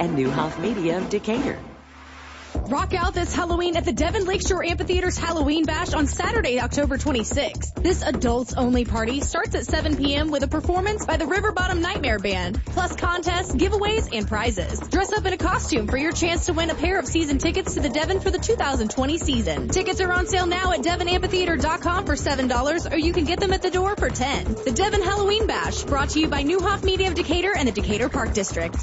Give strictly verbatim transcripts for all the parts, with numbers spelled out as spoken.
and Newhoff Media of Decatur. Rock out this Halloween at the Devon Lakeshore Amphitheater's Halloween Bash on Saturday, October twenty-sixth. This adults-only party starts at seven p.m. with a performance by the River Bottom Nightmare Band, plus contests, giveaways, and prizes. Dress up in a costume for your chance to win a pair of season tickets to the Devon for the two thousand twenty season. Tickets are on sale now at devon amphitheater dot com for seven dollars, or you can get them at the door for ten dollars. The Devon Halloween Bash, brought to you by Newhoff Media of Decatur and the Decatur Park District.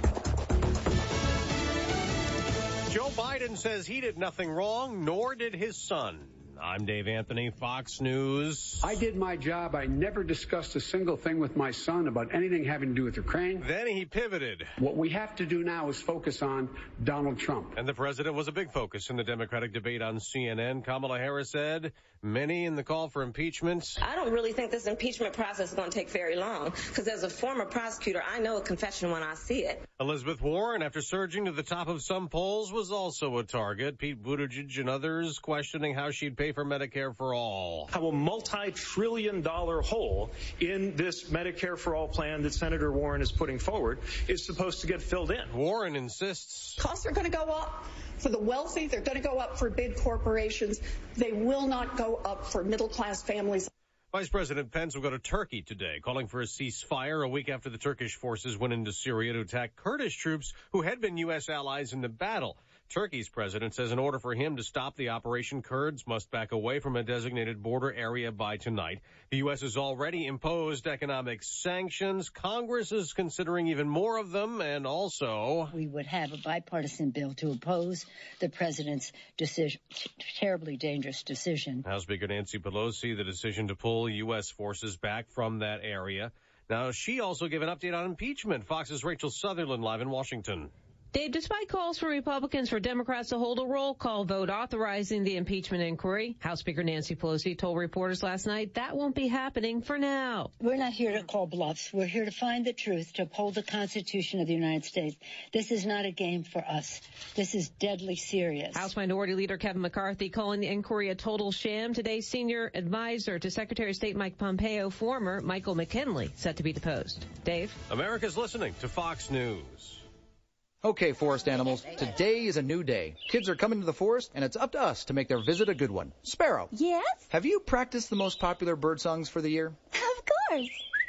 Joe Biden says he did nothing wrong, nor did his son. I'm Dave Anthony, Fox News. I did my job. I never discussed a single thing with my son about anything having to do with Ukraine. Then he pivoted. What we have to do now is focus on Donald Trump. And the president was a big focus in the Democratic debate on C N N. Kamala Harris said many in the call for impeachment. I don't really think this impeachment process is going to take very long, because as a former prosecutor, I know a confession when I see it. Elizabeth Warren, after surging to the top of some polls, was also a target. Pete Buttigieg and others questioning how she'd pay for Medicare for all. How a multi-trillion dollar hole in this Medicare for all plan that Senator Warren is putting forward is supposed to get filled in. Warren insists costs are going to go up for the wealthy. They're going to go up for big corporations. They will not go up for middle-class families. Vice President Pence will go to Turkey today, calling for a ceasefire a week after the Turkish forces went into Syria to attack Kurdish troops who had been U S allies in the battle. Turkey's president says in order for him to stop the operation, Kurds must back away from a designated border area by tonight. The U S has already imposed economic sanctions. Congress is considering even more of them, and also we would have a bipartisan bill to oppose the president's decision, terribly dangerous decision. House Speaker Nancy Pelosi, the decision to pull U S forces back from that area. Now, she also gave an update on impeachment. Fox's Rachel Sutherland live in Washington. Dave, despite calls from Republicans for Democrats to hold a roll call vote authorizing the impeachment inquiry, House Speaker Nancy Pelosi told reporters last night that won't be happening for now. We're not here to call bluffs. We're here to find the truth, to uphold the Constitution of the United States. This is not a game for us. This is deadly serious. House Minority Leader Kevin McCarthy calling the inquiry a total sham. Today's senior advisor to Secretary of State Mike Pompeo, former Michael McKinley, set to be deposed. Dave? America's listening to Fox News. Okay, forest animals, today is a new day. Kids are coming to the forest, and it's up to us to make their visit a good one. Sparrow. Yes? Have you practiced the most popular bird songs for the year? Of course.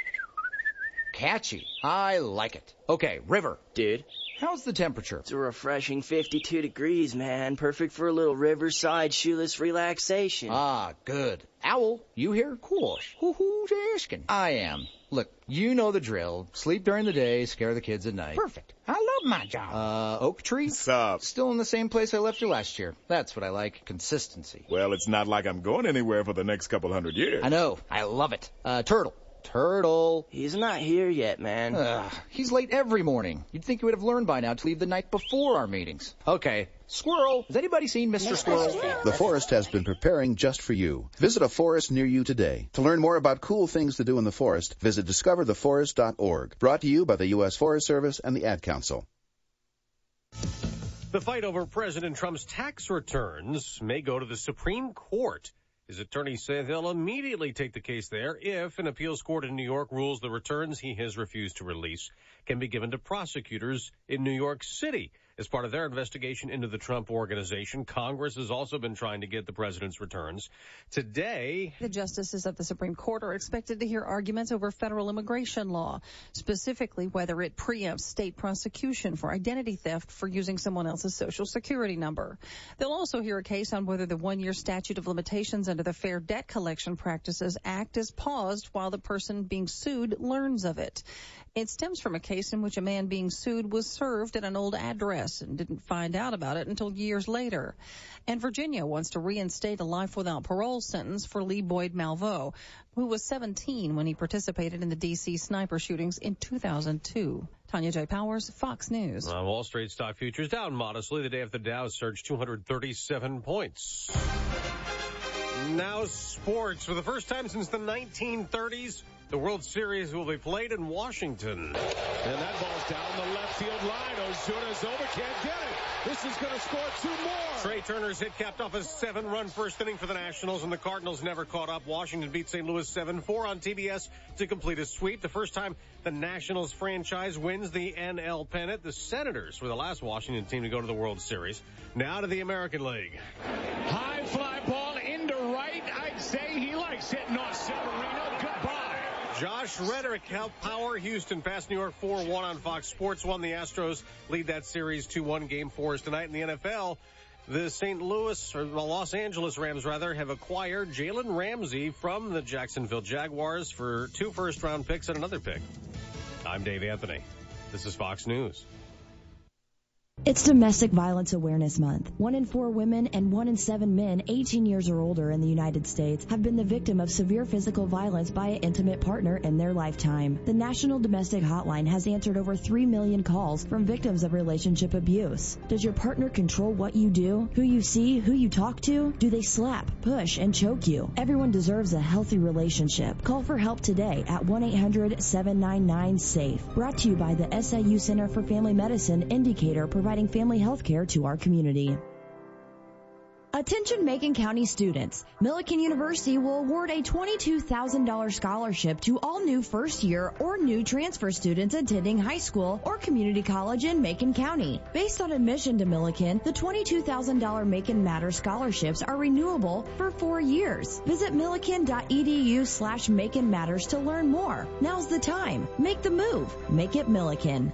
Catchy. I like it. Okay, River. Dude. How's the temperature? It's a refreshing fifty-two degrees, man. Perfect for a little riverside shoeless relaxation. Ah, good. Owl, you here? Cool. Who-who's asking? I am. Look, you know the drill. Sleep during the day, scare the kids at night. Perfect. I love my job. Uh, Oak Tree? What's up? Still in the same place I left you last year. That's what I like. Consistency. Well, it's not like I'm going anywhere for the next couple hundred years. I know. I love it. Uh, Turtle. Turtle. He's not here yet, man. Ugh, he's late every morning. You'd think he would have learned by now to leave the night before our meetings. Okay. Squirrel. Has anybody seen Mister Squirrel? The forest has been preparing just for you. Visit a forest near you today. To learn more about cool things to do in the forest, visit discover the forest dot org. Brought to you by the U S Forest Service and the Ad Council. The fight over President Trump's tax returns may go to the Supreme Court. His attorneys say they'll immediately take the case there if an appeals court in New York rules the returns he has refused to release can be given to prosecutors in New York City. As part of their investigation into the Trump Organization, Congress has also been trying to get the president's returns. Today, the justices of the Supreme Court are expected to hear arguments over federal immigration law, specifically whether it preempts state prosecution for identity theft for using someone else's social security number. They'll also hear a case on whether the one-year statute of limitations under the Fair Debt Collection Practices Act is paused while the person being sued learns of it. It stems from a case in which a man being sued was served at an old address and didn't find out about it until years later. And Virginia wants to reinstate a life without parole sentence for Lee Boyd Malveaux, who was seventeen when he participated in the D C sniper shootings in two thousand two. Tanya J. Powers, Fox News. On Wall Street, stock futures down modestly. The day after the Dow surged two hundred thirty-seven points. Now sports. For the first time since the nineteen thirties, the World Series will be played in Washington. And that ball's down the left field line. A Ozuna is over, can't get it. This is going to score two more. Trey Turner's hit capped off a seven-run first inning for the Nationals, and the Cardinals never caught up. Washington beat Saint Louis seven four on T B S to complete a sweep. The first time the Nationals franchise wins the N L pennant. The Senators were the last Washington team to go to the World Series. Now to the American League. High fly ball into right. I'd say he likes hitting off Severino. Goodbye. Josh Reddick helped power Houston past New York four one on Fox Sports. Won the Astros, lead that series two one. Game four is tonight in the N F L. The Saint Louis, or the Los Angeles Rams rather, have acquired Jalen Ramsey from the Jacksonville Jaguars for two first-round picks and another pick. I'm Dave Anthony. This is Fox News. It's Domestic Violence Awareness Month. One in four women and one in seven men eighteen years or older in the United States have been the victim of severe physical violence by an intimate partner in their lifetime. The National Domestic Hotline has answered over three million calls from victims of relationship abuse. Does your partner control what you do, who you see, who you talk to? Do they slap, push, and choke you? Everyone deserves a healthy relationship. Call for help today at one eight hundred seven nine nine SAFE. Brought to you by the S I U Center for Family Medicine Indicator, providing family health care to our community. Attention Macon County students. Millikan University will award a twenty-two thousand dollars scholarship to all new first-year or new transfer students attending high school or community college in Macon County. Based on admission to Millikan, the twenty-two thousand dollars Macon Matters scholarships are renewable for four years. Visit millikan.edu slash Macon Matters to learn more. Now's the time. Make the move. Make it Millikan.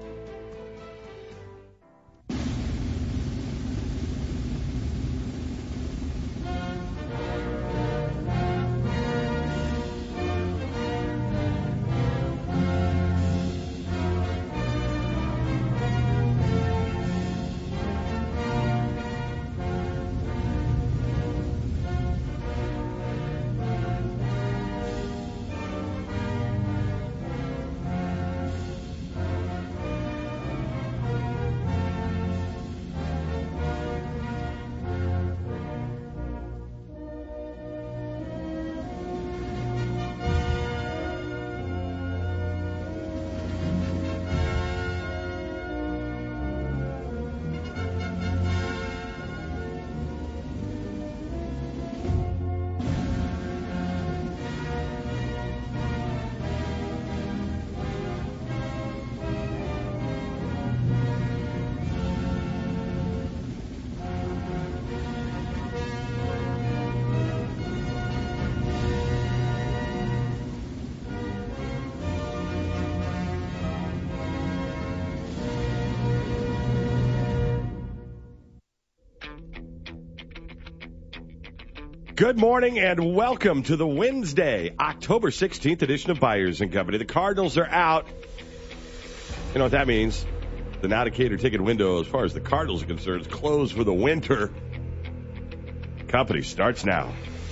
Good morning and welcome to the Wednesday, October sixteenth edition of Byers and Company. The Cardinals are out. You know what that means? The Now Decatur ticket window, as far as the Cardinals are concerned, is closed for the winter. Company starts now.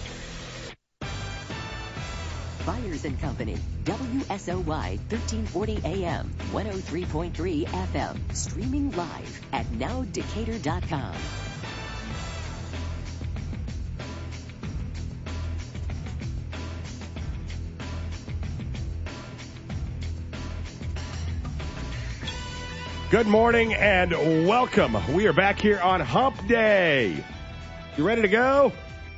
Byers and Company, W S O Y thirteen forty A M, one oh three point three F M, streaming live at now decatur dot com. Good morning and welcome. We are back here on Hump Day. You ready to go?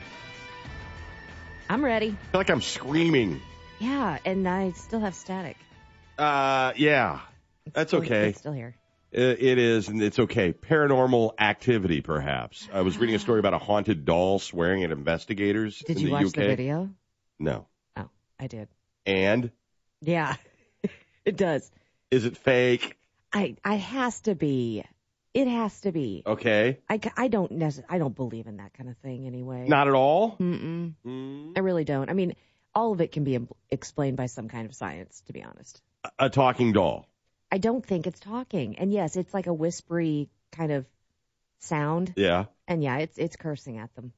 I'm ready. I feel like I'm screaming. Yeah, and I still have static. Uh, yeah. That's still, okay. It's still here. It, it is, and it's okay. Paranormal activity, perhaps. I was reading a story about a haunted doll swearing at investigators Did in you the watch U K. the video? No. Oh, I did. And? Yeah, it does. Is it fake? I, I has to be. It has to be. Okay. I, I don't necess- I don't believe in that kind of thing anyway. Not at all? Mm-mm. Mm. I really don't. I mean, all of it can be im- explained by some kind of science, to be honest. A, a talking doll? I don't think it's talking. And yes, it's like a whispery kind of sound. Yeah. And yeah, it's it's cursing at them.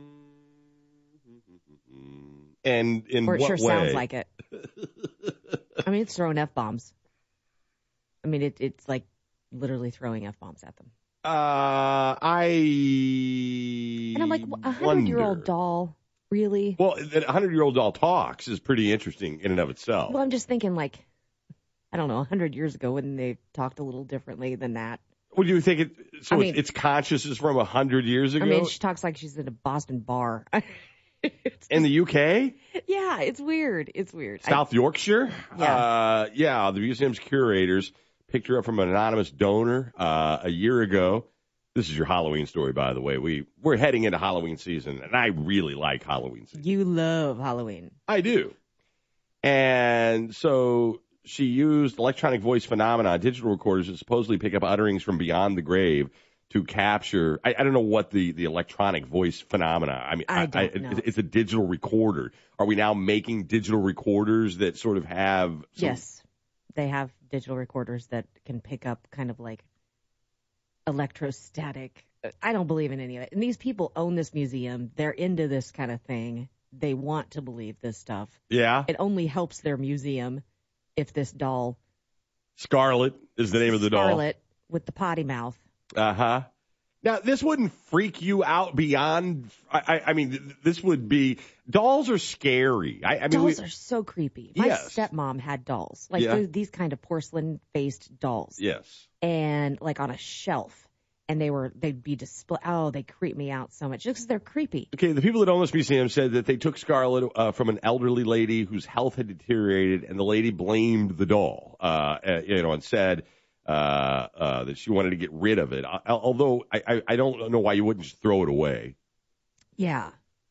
And in or it what sure way? sounds like it. I mean, it's throwing F-bombs. I mean, it, it's like literally throwing F-bombs at them. Uh, I And I'm like, a hundred-year-old doll, really? Well, a hundred-year-old doll talks is pretty interesting in and of itself. Well, I'm just thinking, like, I don't know, a hundred years ago when they talked a little differently than that. Would you think it? So I mean, its conscious is from a hundred years ago. I mean, she talks like she's in a Boston bar. In the U K? Yeah, it's weird. It's weird. South I, Yorkshire? Yeah. Uh, yeah, the museum's curators picked her up from an anonymous donor uh, a year ago. This is your Halloween story, by the way. We, we're heading into Halloween season, and I really like Halloween season. You love Halloween. I do. And so she used electronic voice phenomena, digital recorders, to supposedly pick up utterings from beyond the grave to capture. I, I don't know what the, the electronic voice phenomena. I mean, I I, don't I, know. It's a digital recorder. Are we now making digital recorders that sort of have? Some... Yes, they have digital recorders that can pick up kind of like electrostatic. I don't believe in any of it. And these people own this museum. They're into this kind of thing. They want to believe this stuff. Yeah. It only helps their museum if this doll. Scarlet is the name of the doll. Scarlet with the potty mouth. Uh-huh. Now, this wouldn't freak you out beyond, I, I, I mean, this would be, dolls are scary. I, I mean, dolls we, are so creepy. My yes. stepmom had dolls, like Yeah. these- these kind of porcelain-faced dolls. Yes. And like on a shelf. And they were, they'd be display. Oh, they creep me out so much just because they're creepy. Okay, the people that own this museum said that they took Scarlet uh, from an elderly lady whose health had deteriorated, and the lady blamed the doll, uh, uh, you know, and said uh, uh, that she wanted to get rid of it. Uh, although I, I, I don't know why you wouldn't just throw it away. Yeah.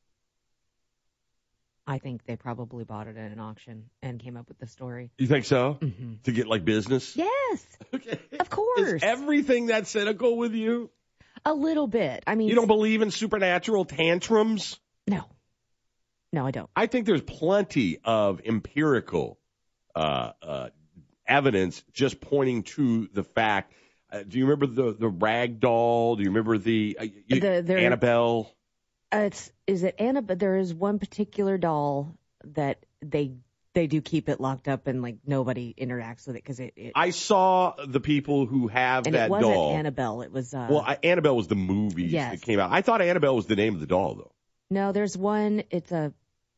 I think they probably bought it at an auction and came up with the story. You think so? Mm-hmm. To get like business? Yes. Okay. Of course. Is everything that cynical with you? A little bit. I mean, You don't believe in supernatural tantrums? No. No, I don't. I think there's plenty of empirical uh, uh, evidence just pointing to the fact. Uh, do you remember the the rag doll? Do you remember the, uh, you, The- there- Annabelle? Uh, it's is it Anna? But there is one particular doll that they they do keep it locked up and like nobody interacts with it because it, it. I saw the people who have and that it wasn't doll. Annabelle. It was. Uh, Well, I, Annabelle was the movie Yes. that came out. I thought Annabelle was the name of the doll, though. no, there's one. It's a.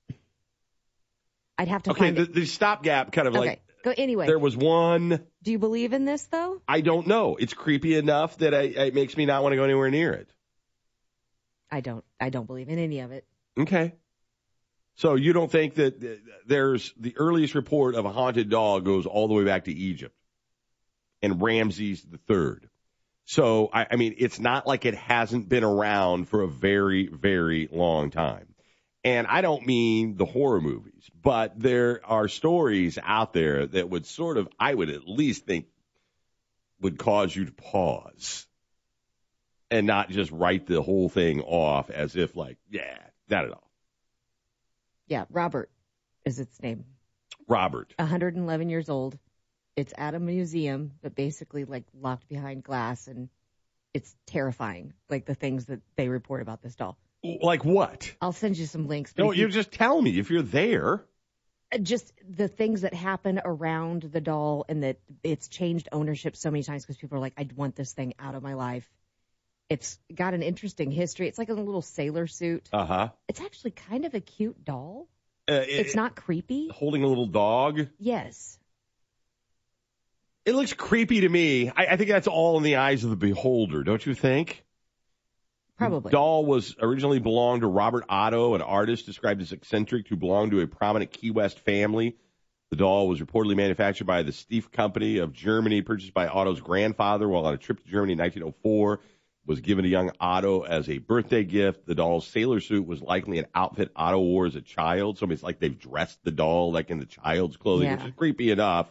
I'd have to Okay, find the, it. the stopgap kind of Okay, like. go anyway. There was one. Do you believe in this though? I don't know. It's creepy enough that I, it makes me not want to go anywhere near it. I don't. I don't believe in any of it. Okay. So you don't think that uh, there's the earliest report of a haunted doll goes all the way back to Egypt and Ramses the Third. So, I, I mean, it's not like it hasn't been around for a very, very long time. And I don't mean the horror movies, but there are stories out there that would sort of, I would at least think, would cause you to pause and not just write the whole thing off as if like, yeah, not at all. Yeah, Robert is its name. Robert. one hundred eleven years old. It's at a museum, but basically like locked behind glass, and it's terrifying. Like the things that they report about this doll. Like what? I'll send you some links. but No, if you just tell me if you're there. Just the things that happen around the doll, and that it's changed ownership so many times because people are like, I want this thing out of my life. It's got an interesting history. It's like a little sailor suit. Uh huh. It's actually kind of a cute doll. Uh, it, It's not creepy. holding a little dog. Yes. It looks creepy to me. I, I think that's all in the eyes of the beholder, don't you think? Probably. The doll was originally belonged to Robert Otto, an artist described as eccentric who belonged to a prominent Key West family. The doll was reportedly manufactured by the Steiff Company of Germany, purchased by Otto's grandfather while on a trip to Germany in nineteen oh four. Was given to young Otto as a birthday gift. The doll's sailor suit was likely an outfit Otto wore as a child. So it's like they've dressed the doll like in the child's clothing, Yeah. which is creepy enough.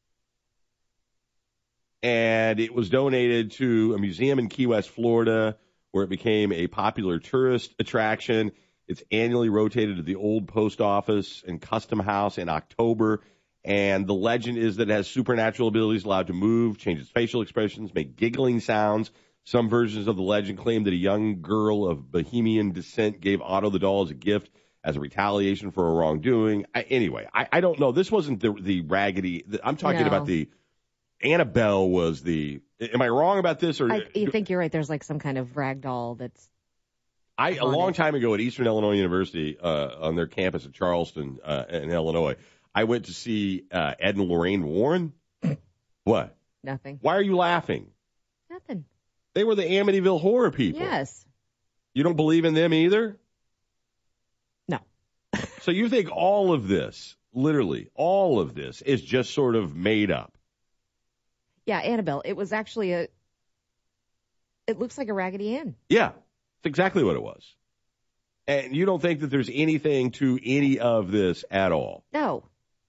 And it was donated to a museum in Key West, Florida, where it became a popular tourist attraction. It's annually rotated to the old post office and custom house in October. And the legend is that it has supernatural abilities, allowed to move, change its facial expressions, make giggling sounds. Some versions of the legend claim that a young girl of Bohemian descent gave Otto the doll as a gift as a retaliation for a wrongdoing. I, anyway, I, I don't know. This wasn't the, the raggedy. The, I'm talking No. about the Annabelle was the. Am I wrong about this? Or I, you think you're right. There's like some kind of rag doll that's. I a long time ago at Eastern Illinois University uh, on their campus at Charleston uh, in Illinois, I went to see uh, Ed and Lorraine Warren. What? Nothing. Why are you laughing? Nothing. They were the Amityville Horror people. Yes. You don't believe in them either? No. So you think all of this, literally, all of this is just sort of made up? Yeah, Annabelle, it was actually a, it looks like a Raggedy Ann. Yeah, it's exactly what it was. And you don't think that there's anything to any of this at all? No.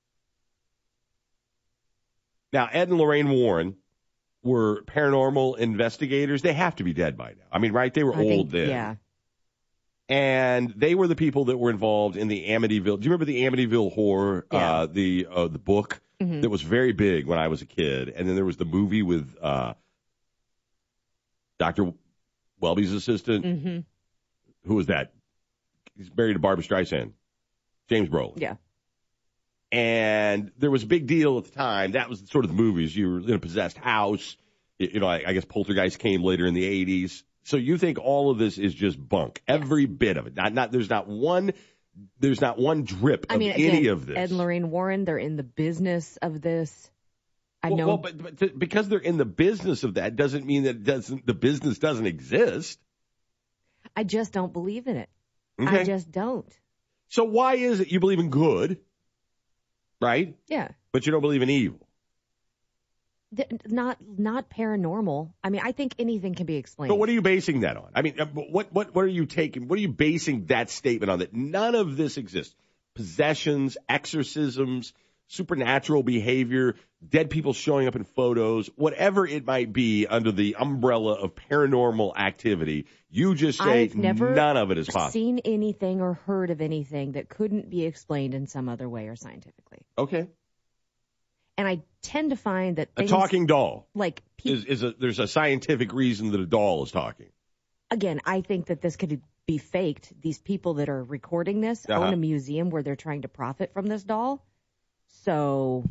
Now, Ed and Lorraine Warren were paranormal investigators. They have to be dead by now. I mean, right? They were I old think, then. Yeah. And they were the people that were involved in the Amityville. Do you remember the Amityville Horror, Yeah. uh, the uh, the book Mhm. that was very big when I was a kid? And then there was the movie with uh, Doctor Welby's assistant. Mm-hmm. Who was that? He's married to Barbra Streisand. James Brolin. Yeah. And there was a big deal at the time. That was sort of the movies. You were in a possessed house. You, you know, I, I guess Poltergeist came later in the eighties. So you think all of this is just bunk? Every bit of it. Not, not. There's not one. There's not one drip of I mean, any again, of this. Ed and Lorraine Warren, they're in the business of this. I well, know. well, but, but th- because they're in the business of that doesn't mean that it doesn't. The business doesn't exist. I just don't believe in it. Okay. I just don't. So why is it you believe in good, right? Yeah. But you don't believe in evil? Th- Not not paranormal. I mean, I think anything can be explained. But what are you basing that on? I mean, uh, what what what are you taking? What are you basing that statement on? That none of this exists? Possessions, exorcisms, supernatural behavior, dead people showing up in photos, whatever it might be under the umbrella of paranormal activity. You just say I've never none of it is possible. seen anything or heard of anything that couldn't be explained in some other way or scientifically. Okay. And I tend to find that A things talking doll like pe- is is a there's a scientific reason that a doll is talking. again, I think that this could be faked. These people that are recording this Uh-huh. own a museum where they're trying to profit from this doll. So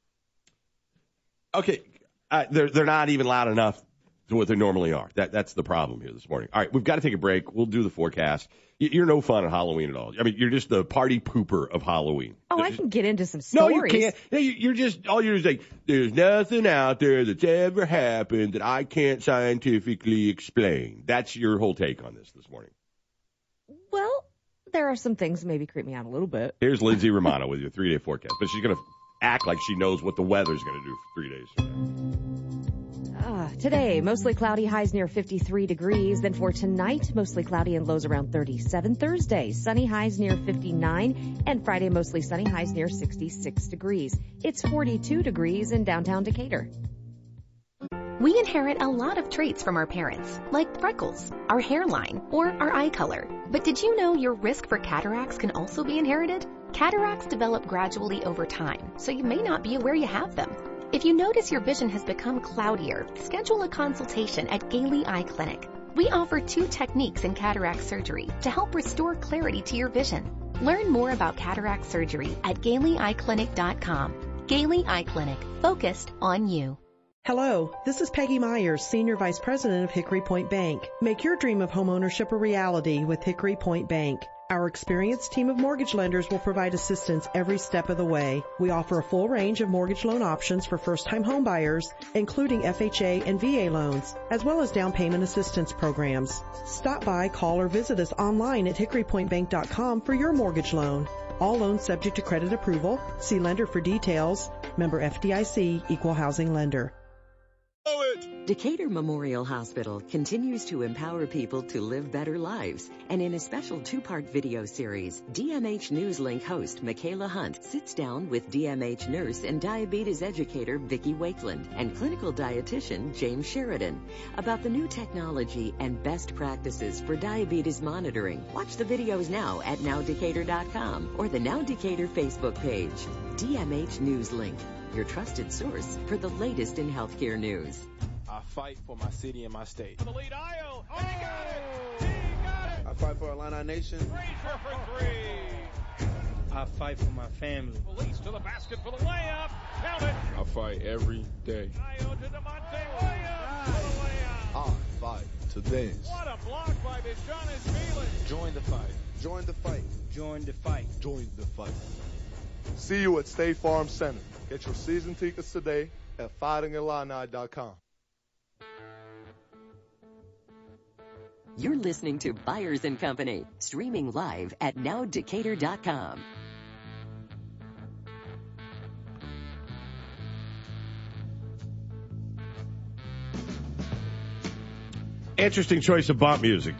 Okay, uh, they're they're not even loud enough to what they normally are. That that's the problem here this morning. All right, we've got to take a break. We'll do the forecast. You- You're no fun at Halloween at all. I mean, you're just the party pooper of Halloween. Oh, I can get into some No, stories. you can't. No, you- You're just all you're like. There's nothing out there that's ever happened that I can't scientifically explain. That's your whole take on this this morning. Well, there are some things that maybe creep me out a little bit. Here's Lindsay Romano with your three-day forecast, but she's gonna act like she knows what the weather's gonna do for three days from now. Ah, today, mostly cloudy, highs near fifty-three degrees. Then for tonight, mostly cloudy and lows around thirty-seven. Thursday, sunny, highs near fifty-nine. And Friday, mostly sunny, highs near sixty-six degrees. It's forty-two degrees in downtown Decatur. We inherit a lot of traits from our parents, like freckles, our hairline, or our eye color. But did you know your risk for cataracts can also be inherited? Cataracts develop gradually over time, so you may not be aware you have them. If you notice your vision has become cloudier, schedule a consultation at Gailey Eye Clinic. We offer two techniques in cataract surgery to help restore clarity to your vision. Learn more about cataract surgery at Gailey Eye Clinic dot com. Gailey Eye Clinic, focused on you. Hello, this is Peggy Myers, Senior Vice President of Hickory Point Bank. Make your dream of homeownership a reality with Hickory Point Bank. Our experienced team of mortgage lenders will provide assistance every step of the way. We offer a full range of mortgage loan options for first-time homebuyers, including F H A and V A loans, as well as down payment assistance programs. Stop by, call, or visit us online at hickory point bank dot com for your mortgage loan. All loans subject to credit approval. See lender for details. Member F D I C, Equal Housing Lender. Decatur Memorial Hospital continues to empower people to live better lives. And in a special two-part video series, D M H Newslink host Michaela Hunt sits down with D M H nurse and diabetes educator Vicki Wakeland and clinical dietitian James Sheridan about the new technology and best practices for diabetes monitoring. Watch the videos now at now decatur dot com or the Now Decatur Facebook page. D M H Newslink, your trusted source for the latest in healthcare news. I fight for my city and my state. The lead aisle. Oh, he got it. He got it. I fight for Illini Nation. Frazier for three. I fight for my family. Police to the basket for the layup. Count it. I fight every day. Ayo to DeMonte Williams for the layup. I fight to dance. What a block by Deshaun Feeling. Join the fight. Join the fight. Join the fight. Join the fight. See you at State Farm Center. Get your season tickets today at fighting illini dot com. You're listening to Byers and Company, streaming live at now decatur dot com. Interesting choice of bump music.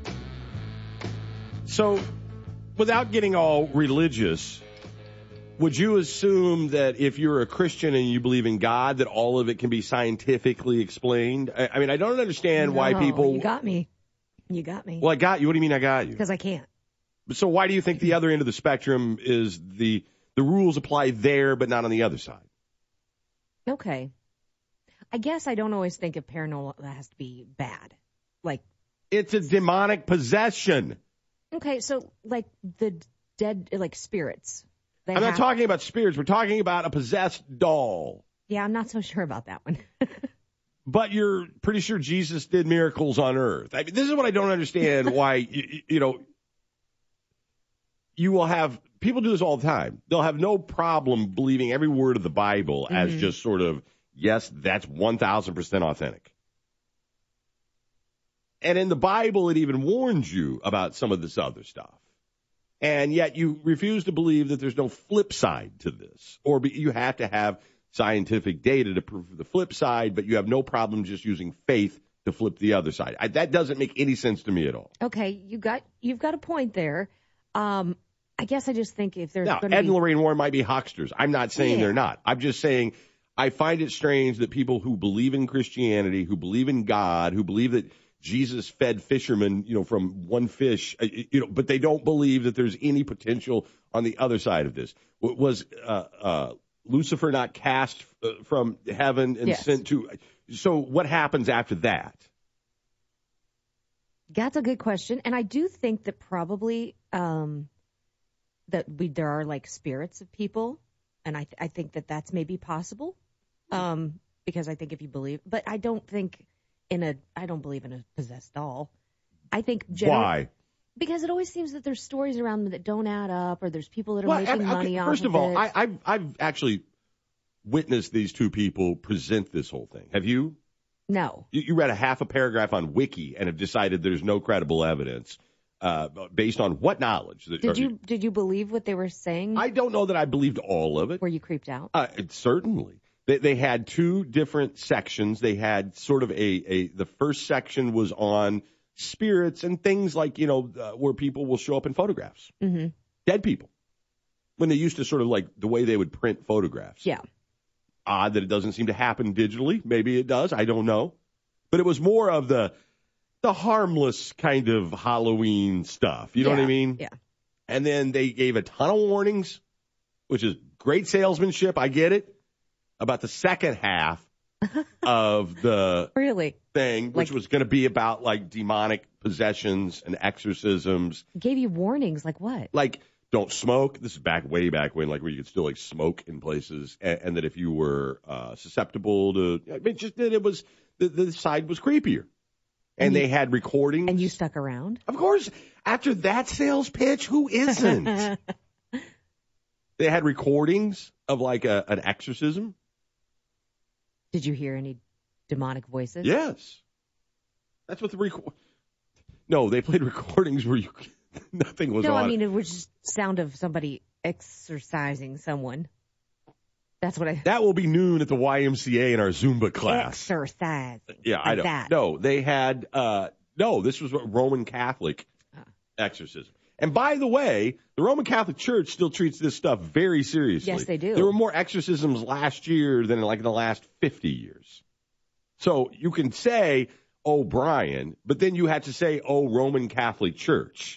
So, without getting all religious, would you assume that if you're a Christian and you believe in God, that all of it can be scientifically explained? I, I mean, I don't understand No, why people... You got me. You got me. Well, I got you. What do you mean I got you? Because I can't. So why do you think the other end of the spectrum is the the rules apply there but not on the other side? Okay. I guess I don't always think of paranormal that has to be bad. Like, it's a demonic possession. Okay, so like the dead, like spirits. They I'm not have- talking about spirits. We're talking about a possessed doll. Yeah, I'm not so sure about that one. But you're pretty sure Jesus did miracles on earth. I mean, this is what I don't understand why, you, you know, you will have, people do this all the time. They'll have no problem believing every word of the Bible mm-hmm. as just sort of, yes, that's one thousand percent authentic. And in the Bible, it even warns you about some of this other stuff. And yet you refuse to believe that there's no flip side to this. Or be, you have to have scientific data to prove the flip side, but you have no problem just using faith to flip the other side. I, that doesn't make any sense to me at all. Okay, you got you've got a point there. Um, I guess I just think if there's now, going Ed be... and Lorraine Warren might be hucksters. I'm not saying yeah. they're not. I'm just saying I find it strange that people who believe in Christianity, who believe in God, who believe that Jesus fed fishermen, you know, from one fish, you know, but they don't believe that there's any potential on the other side of this. Was uh, uh, Lucifer not cast uh, from heaven and yes. sent to? So what happens after that? That's a good question, and I do think that probably um, that we there are like spirits of people, and I th- I think that that's maybe possible, um, because I think if you believe, but I don't think in a I don't believe in a possessed doll. I think generally, why? Because it always seems that there's stories around that don't add up, or there's people that are well, making okay, money off of it. First of all, I, I've I've actually witnessed these two people present this whole thing. Have you? No. You, you read a half a paragraph on Wiki and have decided there's no credible evidence uh, based on what knowledge? That, did you did you believe what they were saying? I don't know that I believed all of it. Were you creeped out? Uh, it, certainly. They, they had two different sections. They had sort of a, a the first section was on spirits and things like, you know, uh, where people will show up in photographs. Mm-hmm. Dead people. When they used to sort of like the way they would print photographs. Yeah. Odd that it doesn't seem to happen digitally. Maybe it does. I don't know. But it was more of the the harmless kind of Halloween stuff. You know yeah. what I mean? Yeah. And then they gave a ton of warnings, which is great salesmanship. I get it. About the second half of the really thing, which like, was going to be about like demonic possessions and exorcisms. Gave you warnings, like what? Like, don't smoke. This is back way back when, like, where you could still like smoke in places, and, and that if you were uh, susceptible to, I mean, just that it was the, the side was creepier, and, and they you, had recordings. And you stuck around, of course. After that sales pitch, who isn't? They had recordings of like a, an exorcism. Did you hear any demonic voices? Yes. That's what the record. No, they played recordings where you nothing was no, on. No, I mean it was just sound of somebody exercising someone. That's what I. That will be noon at the Y M C A in our Zumba class. Exercising. Yeah, like I know. That. No, they had. Uh, no, this was a Roman Catholic uh. exorcism. And by the way, the Roman Catholic Church still treats this stuff very seriously. Yes, they do. There were more exorcisms last year than in like in the last fifty years. So you can say, oh, Brian, but then you had to say, oh, Roman Catholic Church.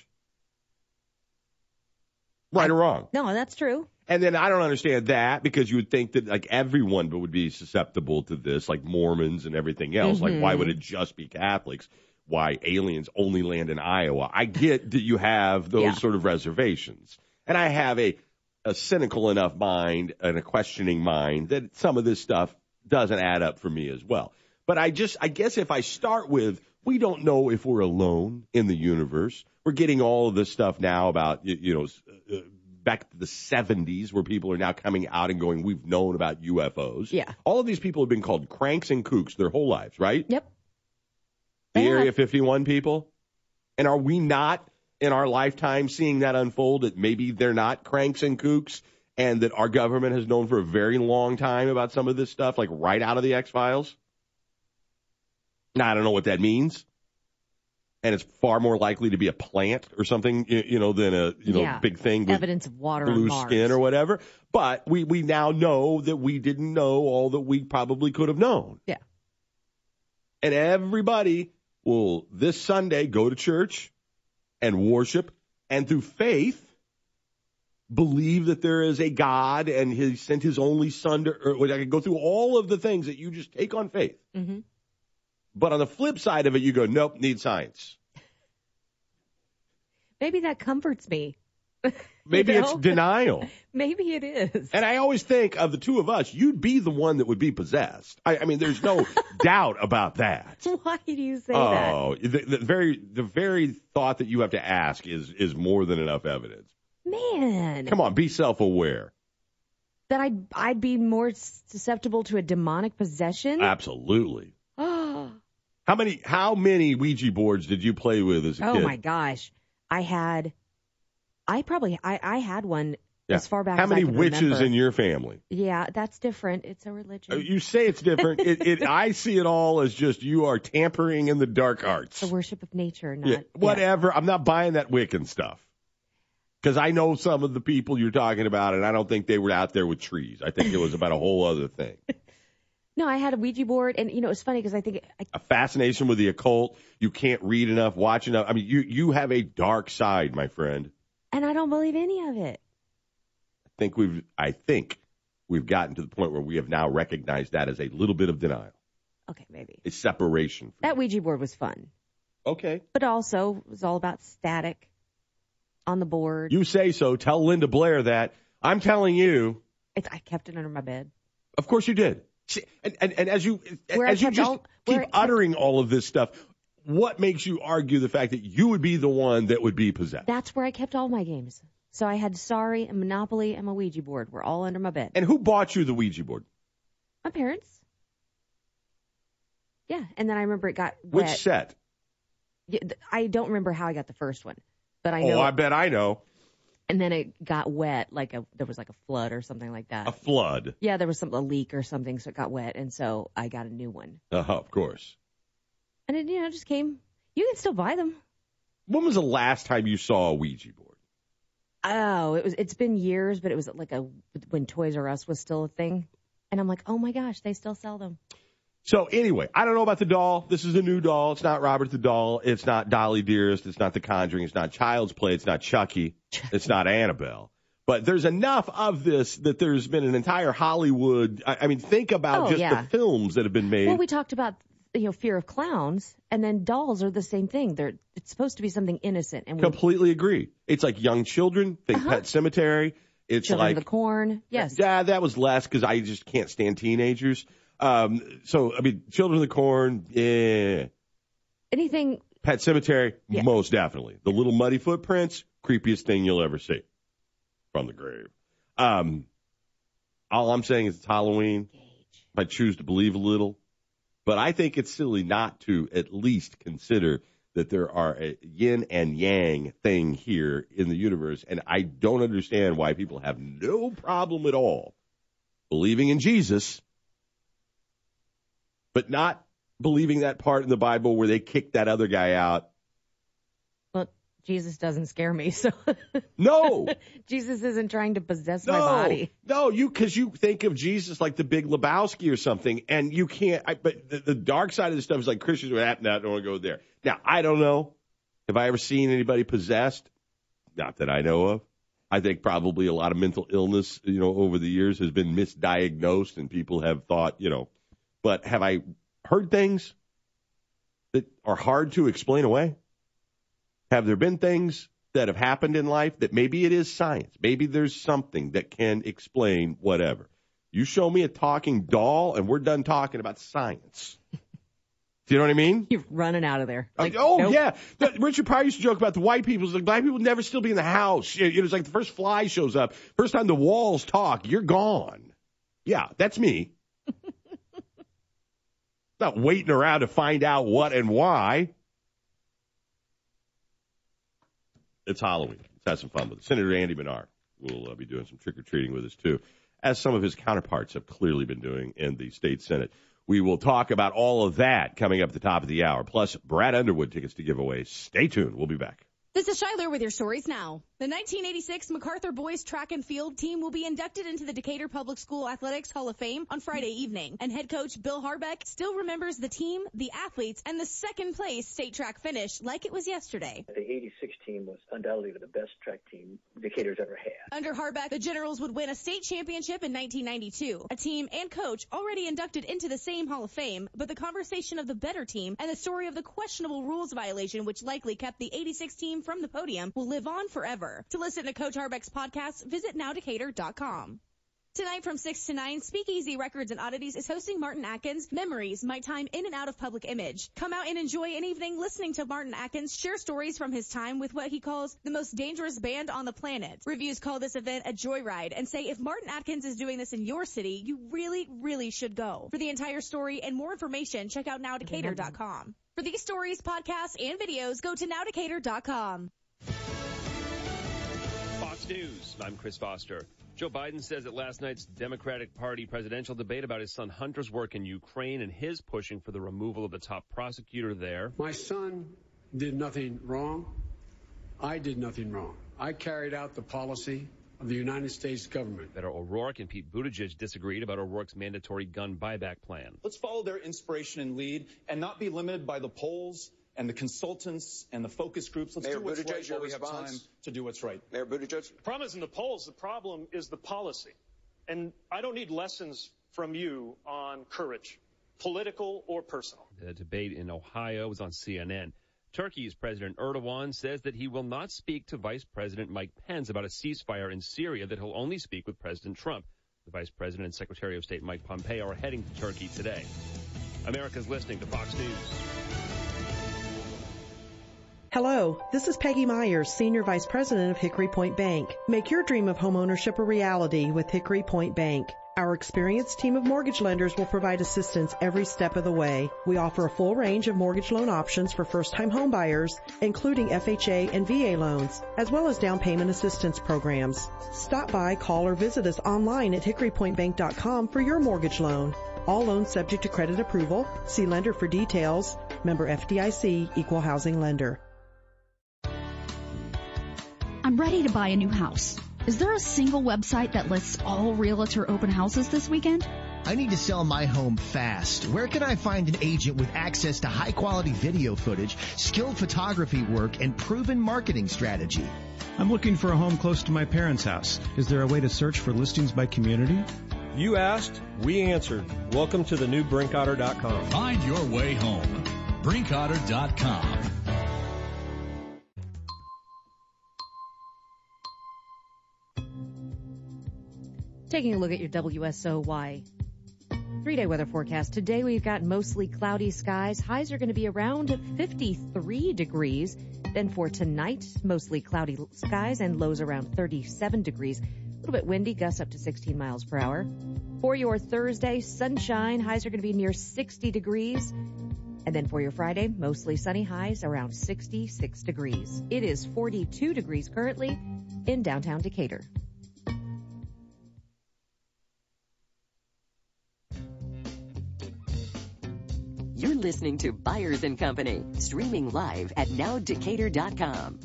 Right I, or wrong? No, that's true. And then I don't understand that because you would think that like everyone would be susceptible to this, like Mormons and everything else. Mm-hmm. Like why would it just be Catholics? Why aliens only land in Iowa. I get that you have those yeah. sort of reservations. And I have a, a cynical enough mind and a questioning mind that some of this stuff doesn't add up for me as well. But I just, I guess if I start with, we don't know if we're alone in the universe. We're getting all of this stuff now about, you, you know, uh, back to the seventies where people are now coming out and going, we've known about U F Os. Yeah. All of these people have been called cranks and kooks their whole lives, right? Yep. The They Area have. fifty-one people. And are we not in our lifetime seeing that unfold, that maybe they're not cranks and kooks, and that our government has known for a very long time about some of this stuff, like right out of the X-Files? Now, I don't know what that means. And it's far more likely to be a plant or something, you you know, than a you know Yeah. big thing with Evidence of water on blue Mars. skin or whatever. But we, we now know that we didn't know all that we probably could have known. Yeah. And everybody will this Sunday go to church and worship, and through faith believe that there is a God and he sent his only son to earth. I could go through all of the things that you just take on faith. Mm-hmm. But on the flip side of it, you go, nope, need science. Maybe that comforts me. Maybe You it's know? denial. Maybe it is. And I always think of the two of us, you'd be the one that would be possessed. I, I mean, there's no doubt about that. Why do you say that? Oh, the, the very the very thought that you have to ask is is more than enough evidence. Man. Come on, be self-aware. That I'd, I'd be more susceptible to a demonic possession? Absolutely. Oh, How many how many Ouija boards did you play with as a oh kid? my gosh. I had, I probably, I, I had one Yeah. as far back How as many I can witches remember. in your family? Yeah, that's different. It's a religion. Uh, You say it's different. it, it, I see it all as just you are tampering in the dark arts. The worship of nature, not Yeah, whatever. I'm not buying that Wiccan stuff. Because I know some of the people you're talking about, and I don't think they were out there with trees. I think it was about a whole other thing. No, I had a Ouija board, and you know it's funny because I think I, A fascination with the occult. You can't read enough, watch enough. I mean, you you have a dark side, my friend. and I don't believe any of it. I think we've I think we've gotten to the point where we have now recognized that as a little bit of denial. Okay, maybe A separation. that Ouija board was fun, Okay. but also it was all about static on the board. You say so. Tell Linda Blair that. I'm telling you. It's, I kept it under my bed. Of course you did. See, And, and, and as you Where I as you kept just all- where keep I kept- uttering all of this stuff, what makes you argue the fact that you would be the one that would be possessed? That's where I kept all my games. So I had Sorry and Monopoly and my Ouija board were all under my bed. And who bought you the Ouija board? My parents. Yeah, and then I remember it got wet. Which set? Yeah, th- I don't remember how I got the first one, but I know. Oh, I bet I know. And then it got wet, like a there was like a flood or something like that. A flood. Yeah, there was some a leak or something, so it got wet, and so I got a new one. Uh-huh, of course. And it, you know, just came. You can still buy them. When was the last time you saw a Ouija board? Oh, it was. It's been years, but it was like a when Toys R Us was still a thing, and I'm like, oh my gosh, they still sell them. So anyway, I don't know about the doll. This is a new doll. It's not Robert the Doll. It's not Dolly Dearest. It's not The Conjuring. It's not Child's Play. It's not Chucky. It's not Annabelle. But there's enough of this that there's been an entire Hollywood. I, I mean, think about Oh, just yeah. the films that have been made. Well, we talked about you know fear of clowns, and then dolls are the same thing. They're it's supposed to be something innocent, and we, Completely agree. It's like young children. Think Uh-huh. Pet Cemetery. It's Children like of the Corn. Yes. Yeah, that was less because I just can't stand teenagers. Um, so I mean, Children of the Corn. Yeah. Anything. Pet Cemetery, Yeah. most definitely. The Little Muddy Footprints, creepiest thing you'll ever see from the grave. Um, all I'm saying is it's Halloween. If I choose to believe a little. But I think it's silly not to at least consider that there are a yin and yang thing here in the universe. And I don't understand why people have no problem at all believing in Jesus, but not believing that part in the Bible where they kicked that other guy out. Well, Jesus doesn't scare me, so No, Jesus isn't trying to possess no, my body. no, you because you think of Jesus like the Big Lebowski or something, and you can't. I, but the, the dark side of the stuff is like Christians would happen. I don't want to go there. Now, I don't know. Have I ever seen anybody possessed? Not that I know of. I think probably a lot of mental illness, you know, over the years has been misdiagnosed, and people have thought, you know. But have I heard things that are hard to explain away? Have there been things that have happened in life that maybe it is science? Maybe there's something that can explain whatever. You show me a talking doll, and we're done talking about science. Do you know what I mean? You're running out of there. Like, oh, nope. yeah. The, Richard Pryor used to joke about the white people. It's like black people would never still be in the house. You know, it's like the first fly shows up. First time the walls talk, you're gone. Yeah, that's me. Not waiting around to find out what and why. It's Halloween. Let's have some fun with it. Senator Andy Menard will uh, be doing some trick-or-treating with us, too, as some of his counterparts have clearly been doing in the state Senate. We will talk about all of that coming up at the top of the hour, plus Brad Underwood tickets to give away. Stay tuned. We'll be back. This is Shiler with your stories now. The nineteen eighty-six MacArthur Boys Track and Field team will be inducted into the Decatur Public School Athletics Hall of Fame on Friday evening. And head coach Bill Harbeck still remembers the team, the athletes, and the second place state track finish like it was yesterday. The eighty-six team was undoubtedly the best track team Decatur's ever had. Under Harbeck, the Generals would win a state championship in nineteen ninety-two. A team and coach already inducted into the same Hall of Fame, but the conversation of the better team and the story of the questionable rules violation which likely kept the eighty-six team from the podium will live on forever. To listen to Coach Harbeck's podcast, visit now decatur dot com. Tonight from six to nine, Speakeasy Records and Oddities is hosting Martin Atkins' Memories, My Time in and Out of Public Image. Come out and enjoy an evening listening to Martin Atkins share stories from his time with what he calls the most dangerous band on the planet. Reviews call this event a joyride and say if Martin Atkins is doing this in your city, you really, really should go. For the entire story and more information, check out now decatur dot com. For these stories, podcasts, and videos, go to now decatur dot com. Fox News, I'm Chris Foster. Joe Biden says at last night's Democratic Party presidential debate about his son Hunter's work in Ukraine and his pushing for the removal of the top prosecutor there. My son did nothing wrong. I did nothing wrong. I carried out the policy of the United States government. Beto O'Rourke and Pete Buttigieg disagreed about O'Rourke's mandatory gun buyback plan. Let's follow their inspiration and lead and not be limited by the polls and the consultants and the focus groups. Let's Mayor do what's Buttigieg, right your while we have response? time to do what's right. Mayor Buttigieg? The problem isn't the polls. The problem is the policy. And I don't need lessons from you on courage, political or personal. The debate in Ohio was on C N N. Turkey's President Erdogan says that he will not speak to Vice President Mike Pence about a ceasefire in Syria, that he'll only speak with President Trump. The Vice President and Secretary of State Mike Pompeo are heading to Turkey today. America's listening to Fox News. Hello, this is Peggy Myers, Senior Vice President of Hickory Point Bank. Make your dream of homeownership a reality with Hickory Point Bank. Our experienced team of mortgage lenders will provide assistance every step of the way. We offer a full range of mortgage loan options for first-time home buyers, including F H A and V A loans, as well as down payment assistance programs. Stop by, call, or visit us online at hickory point bank dot com for your mortgage loan. All loans subject to credit approval. See lender for details. Member F D I C, Equal Housing Lender. I'm ready to buy a new house. Is there a single website that lists all realtor open houses this weekend? I need to sell my home fast. Where can I find an agent with access to high-quality video footage, skilled photography work, and proven marketing strategy? I'm looking for a home close to my parents' house. Is there a way to search for listings by community? You asked, we answered. Welcome to the new brink otter dot com. Find your way home. brink otter dot com. Taking a look at your W S O Y three-day weather forecast. Today we've got mostly cloudy skies. Highs are going to be around fifty-three degrees. Then for tonight, mostly cloudy skies and lows around thirty-seven degrees. A little bit windy, gusts up to sixteen miles per hour. For your Thursday, sunshine. Highs are going to be near sixty degrees. And then for your Friday, mostly sunny, highs around sixty-six degrees. It is forty-two degrees currently in downtown Decatur. You're listening to Byers and Company, streaming live at now decatur dot com.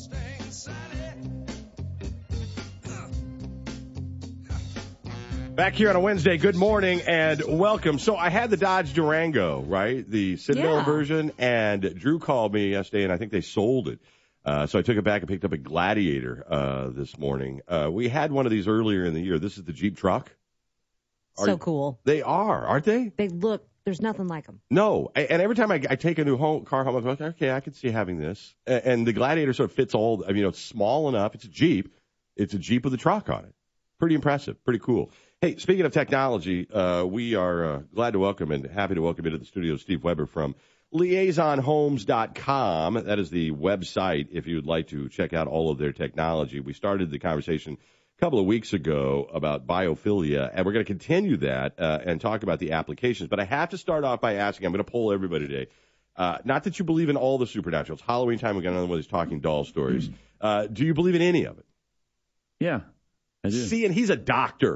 Back here on a Wednesday, good morning and welcome. So I had the Dodge Durango, right? The Citadel Yeah. version, and Drew called me yesterday, and I think they sold it. Uh, so I took it back and picked up a Gladiator uh, this morning. Uh, we had one of these earlier in the year. This is the Jeep truck. Are, So cool. They are, aren't they? They look, there's nothing like them. No, a- and every time I, I take a new home car home, I'm like, okay, I can see having this. A- And the Gladiator sort of fits all. I mean, you know, it's small enough. It's a Jeep. It's a Jeep with a truck on it. Pretty impressive. Pretty cool. Hey, speaking of technology, uh, we are uh, glad to welcome and happy to welcome into the studio Steve Weber from liaison homes dot com. That is the website if you would like to check out all of their technology. We started the conversation a couple of weeks ago about biophilia, and we're going to continue that uh, and talk about the applications. But I have to start off by asking, I'm going to poll everybody today. Uh, not that you believe in all the supernatural. It's Halloween time. We've got another one of these talking doll stories. Uh, do you believe in any of it? Yeah, I do. See, and he's a doctor.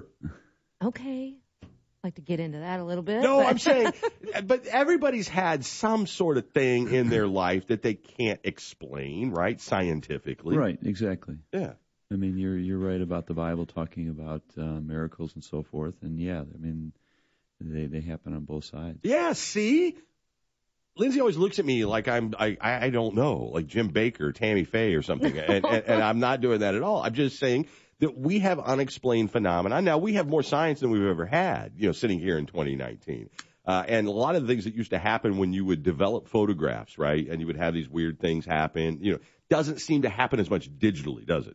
Okay. I'd like to get into that a little bit. No, but... I'm saying, but everybody's had some sort of thing in their life that they can't explain, right, scientifically. Right, exactly. Yeah. I mean, you're you're right about the Bible talking about uh, miracles and so forth, and yeah, I mean, they they happen on both sides. Yeah, see? Lindsay always looks at me like I'm, I, I don't know, like Jim Baker, Tammy Faye or something, and, and, and I'm not doing that at all. I'm just saying that we have unexplained phenomena. Now, we have more science than we've ever had, you know, sitting here in twenty nineteen. Uh, and a lot of the things that used to happen when you would develop photographs, right, and you would have these weird things happen, you know, doesn't seem to happen as much digitally, does it?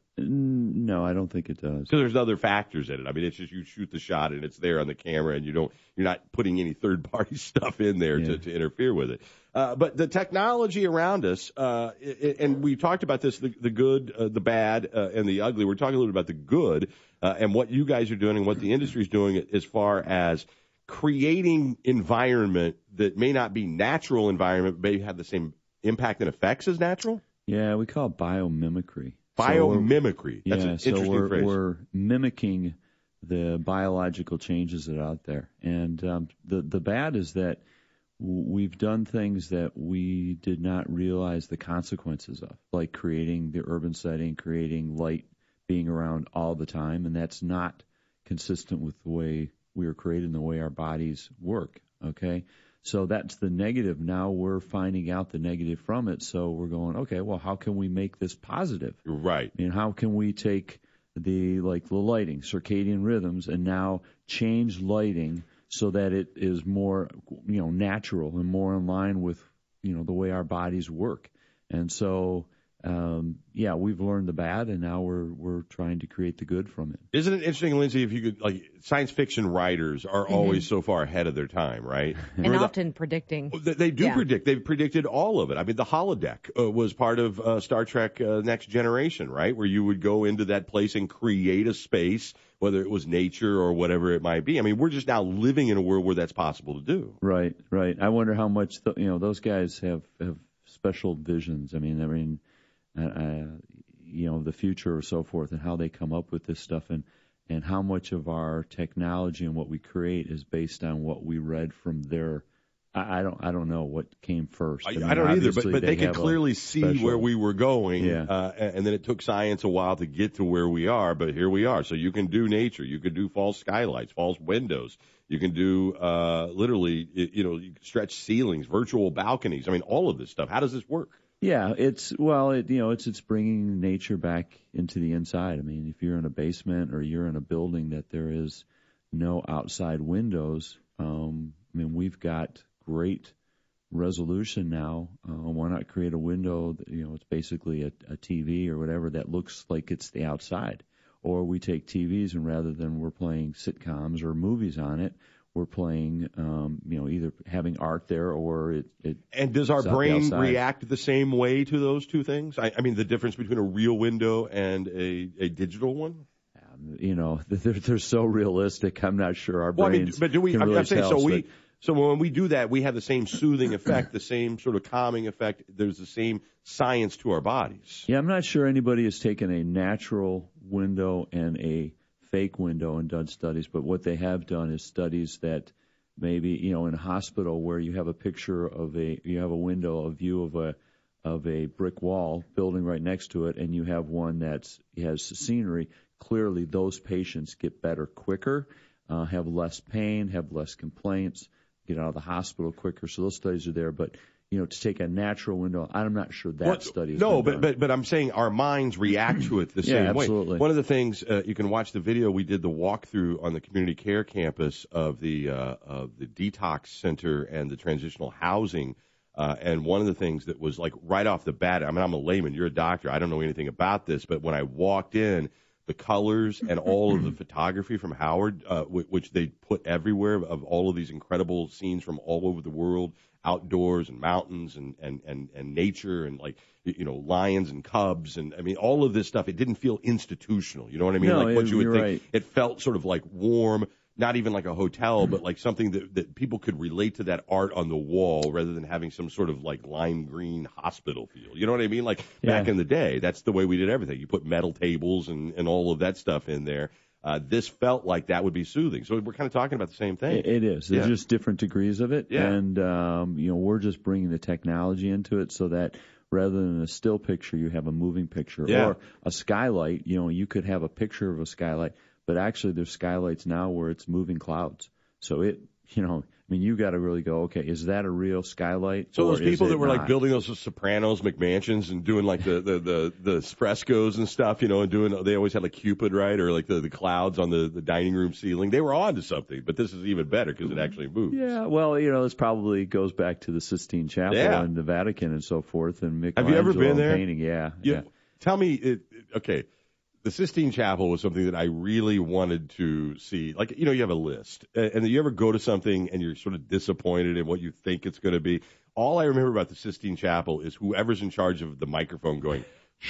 No, I don't think it does. Because there's other factors in it. I mean, it's just you shoot the shot and it's there on the camera, and you don't, you're not putting any third-party stuff in there yeah. to, to interfere with it. Uh, but the technology around us, uh, and we talked about this, the, the good, uh, the bad, uh, and the ugly. We're talking a little bit about the good uh, and what you guys are doing and what the industry is doing as far as creating environment that may not be natural environment, but may have the same impact and effects as natural? Yeah, we call it biomimicry. Biomimicry. So That's yeah, an interesting so we're, phrase. we're mimicking the biological changes that are out there. And um, the, the bad is that we've done things that we did not realize the consequences of, like creating the urban setting, creating light being around all the time, and that's not consistent with the way we were created and the way our bodies work, okay? So that's the negative. Now we're finding out the negative from it, so we're going, okay, well, how can we make this positive? Right. I mean, how can we take the, like, the lighting, circadian rhythms, and now change lighting so that it is more, you know, natural and more in line with, you know, the way our bodies work. And so, um, yeah, we've learned the bad, and now we're we're trying to create the good from it. Isn't it interesting, Lindsay, if you could, like, science fiction writers are mm-hmm. always so far ahead of their time, right? And We're often the, predicting. They, they do yeah. predict. They've predicted all of it. I mean, the holodeck uh, was part of uh, Star Trek uh, Next Generation, right, where you would go into that place and create a space, whether it was nature or whatever it might be. I mean, we're just now living in a world where that's possible to do. Right, right. I wonder how much, the, you know, those guys have, have special visions. I mean, I mean, Uh, you know, the future or so forth, and how they come up with this stuff, and, and how much of our technology and what we create is based on what we read from their. I, I don't. I don't know what came first. I, mean, I don't either, but, but they, they could clearly see special, where we were going, yeah. uh, and then it took science a while to get to where we are, but here we are. So you can do nature, you can do false skylights, false windows, you can do uh, literally, you know, you can stretch ceilings, virtual balconies. I mean, all of this stuff. How does this work? Yeah, it's well, it, you know, it's it's bringing nature back into the inside. I mean, if you're in a basement or you're in a building that there is no outside windows, um, I mean, we've got great resolution now. Uh, why not create a window that, you know, it's basically a, a T V or whatever that looks like it's the outside. Or we take T Vs and rather than we're playing sitcoms or movies on it, we're playing, um, you know, either having art there or it. it and does our brain react the same way to those two things? I, I mean, the difference between a real window and a, a digital one? Um, you know, they're, they're so realistic. I'm not sure our well, brains I mean, but do we, can I'm, really I'm saying, tell. so we, so when we do that, we have the same soothing effect, the same sort of calming effect. There's the same science to our bodies. Yeah, I'm not sure anybody has taken a natural window and a fake window and done studies, but what they have done is studies that maybe, you know, in a hospital where you have a picture of a, you have a window, a view of a, of a brick wall building right next to it, and you have one that's has scenery. Clearly, those patients get better quicker, uh, have less pain, have less complaints, get out of the hospital quicker. So those studies are there, but you know, to take a natural window, I'm not sure that well, study is No, been but, done. but but I'm saying our minds react to it the same yeah, absolutely. way. One of the things, uh, you can watch the video, we did the walkthrough on the community care campus of the uh, of the detox center and the transitional housing. Uh, and one of the things that was like right off the bat, I mean, I'm a layman, you're a doctor, I don't know anything about this, but when I walked in, the colors and all of the photography from Howard, uh, w- which they put everywhere of all of these incredible scenes from all over the world outdoors and mountains and, and, and, and nature and like, you know, lions and cubs. And I mean, all of this stuff, it didn't feel institutional. You know what I mean? No, like what it, you would you're think. Right. It felt sort of like warm, not even like a hotel, but like something that, that people could relate to that art on the wall rather than having some sort of like lime green hospital feel. You know what I mean? Like yeah. back in the day, that's the way we did everything. You put metal tables and, and all of that stuff in there. Uh, this felt like that would be soothing. So we're kind of talking about the same thing. It, it is. There's yeah. just different degrees of it. Yeah. And, um, you know, we're just bringing the technology into it so that rather than a still picture, you have a moving picture. Yeah. Or a skylight, you know, you could have a picture of a skylight, but actually there's skylights now where it's moving clouds. So it, you know, I mean, you got to really go, okay, is that a real skylight? So or those people is that it were not? like building those Sopranos McMansions and doing like the, the, the, the frescoes and stuff, you know, and doing, they always had like Cupid, right? Or like the, the clouds on the, the dining room ceiling. They were on to something, but this is even better because it actually moves. Yeah, well, you know, this probably goes back to the Sistine Chapel Yeah. and the Vatican and so forth. And Have you ever Michelangelo been there? Painting. Yeah, You, yeah. Tell me, it, okay, the Sistine Chapel was something that I really wanted to see. Like, you know, you have a list, and, and you ever go to something and you're sort of disappointed in what you think it's going to be. All I remember about the Sistine Chapel is whoever's in charge of the microphone going,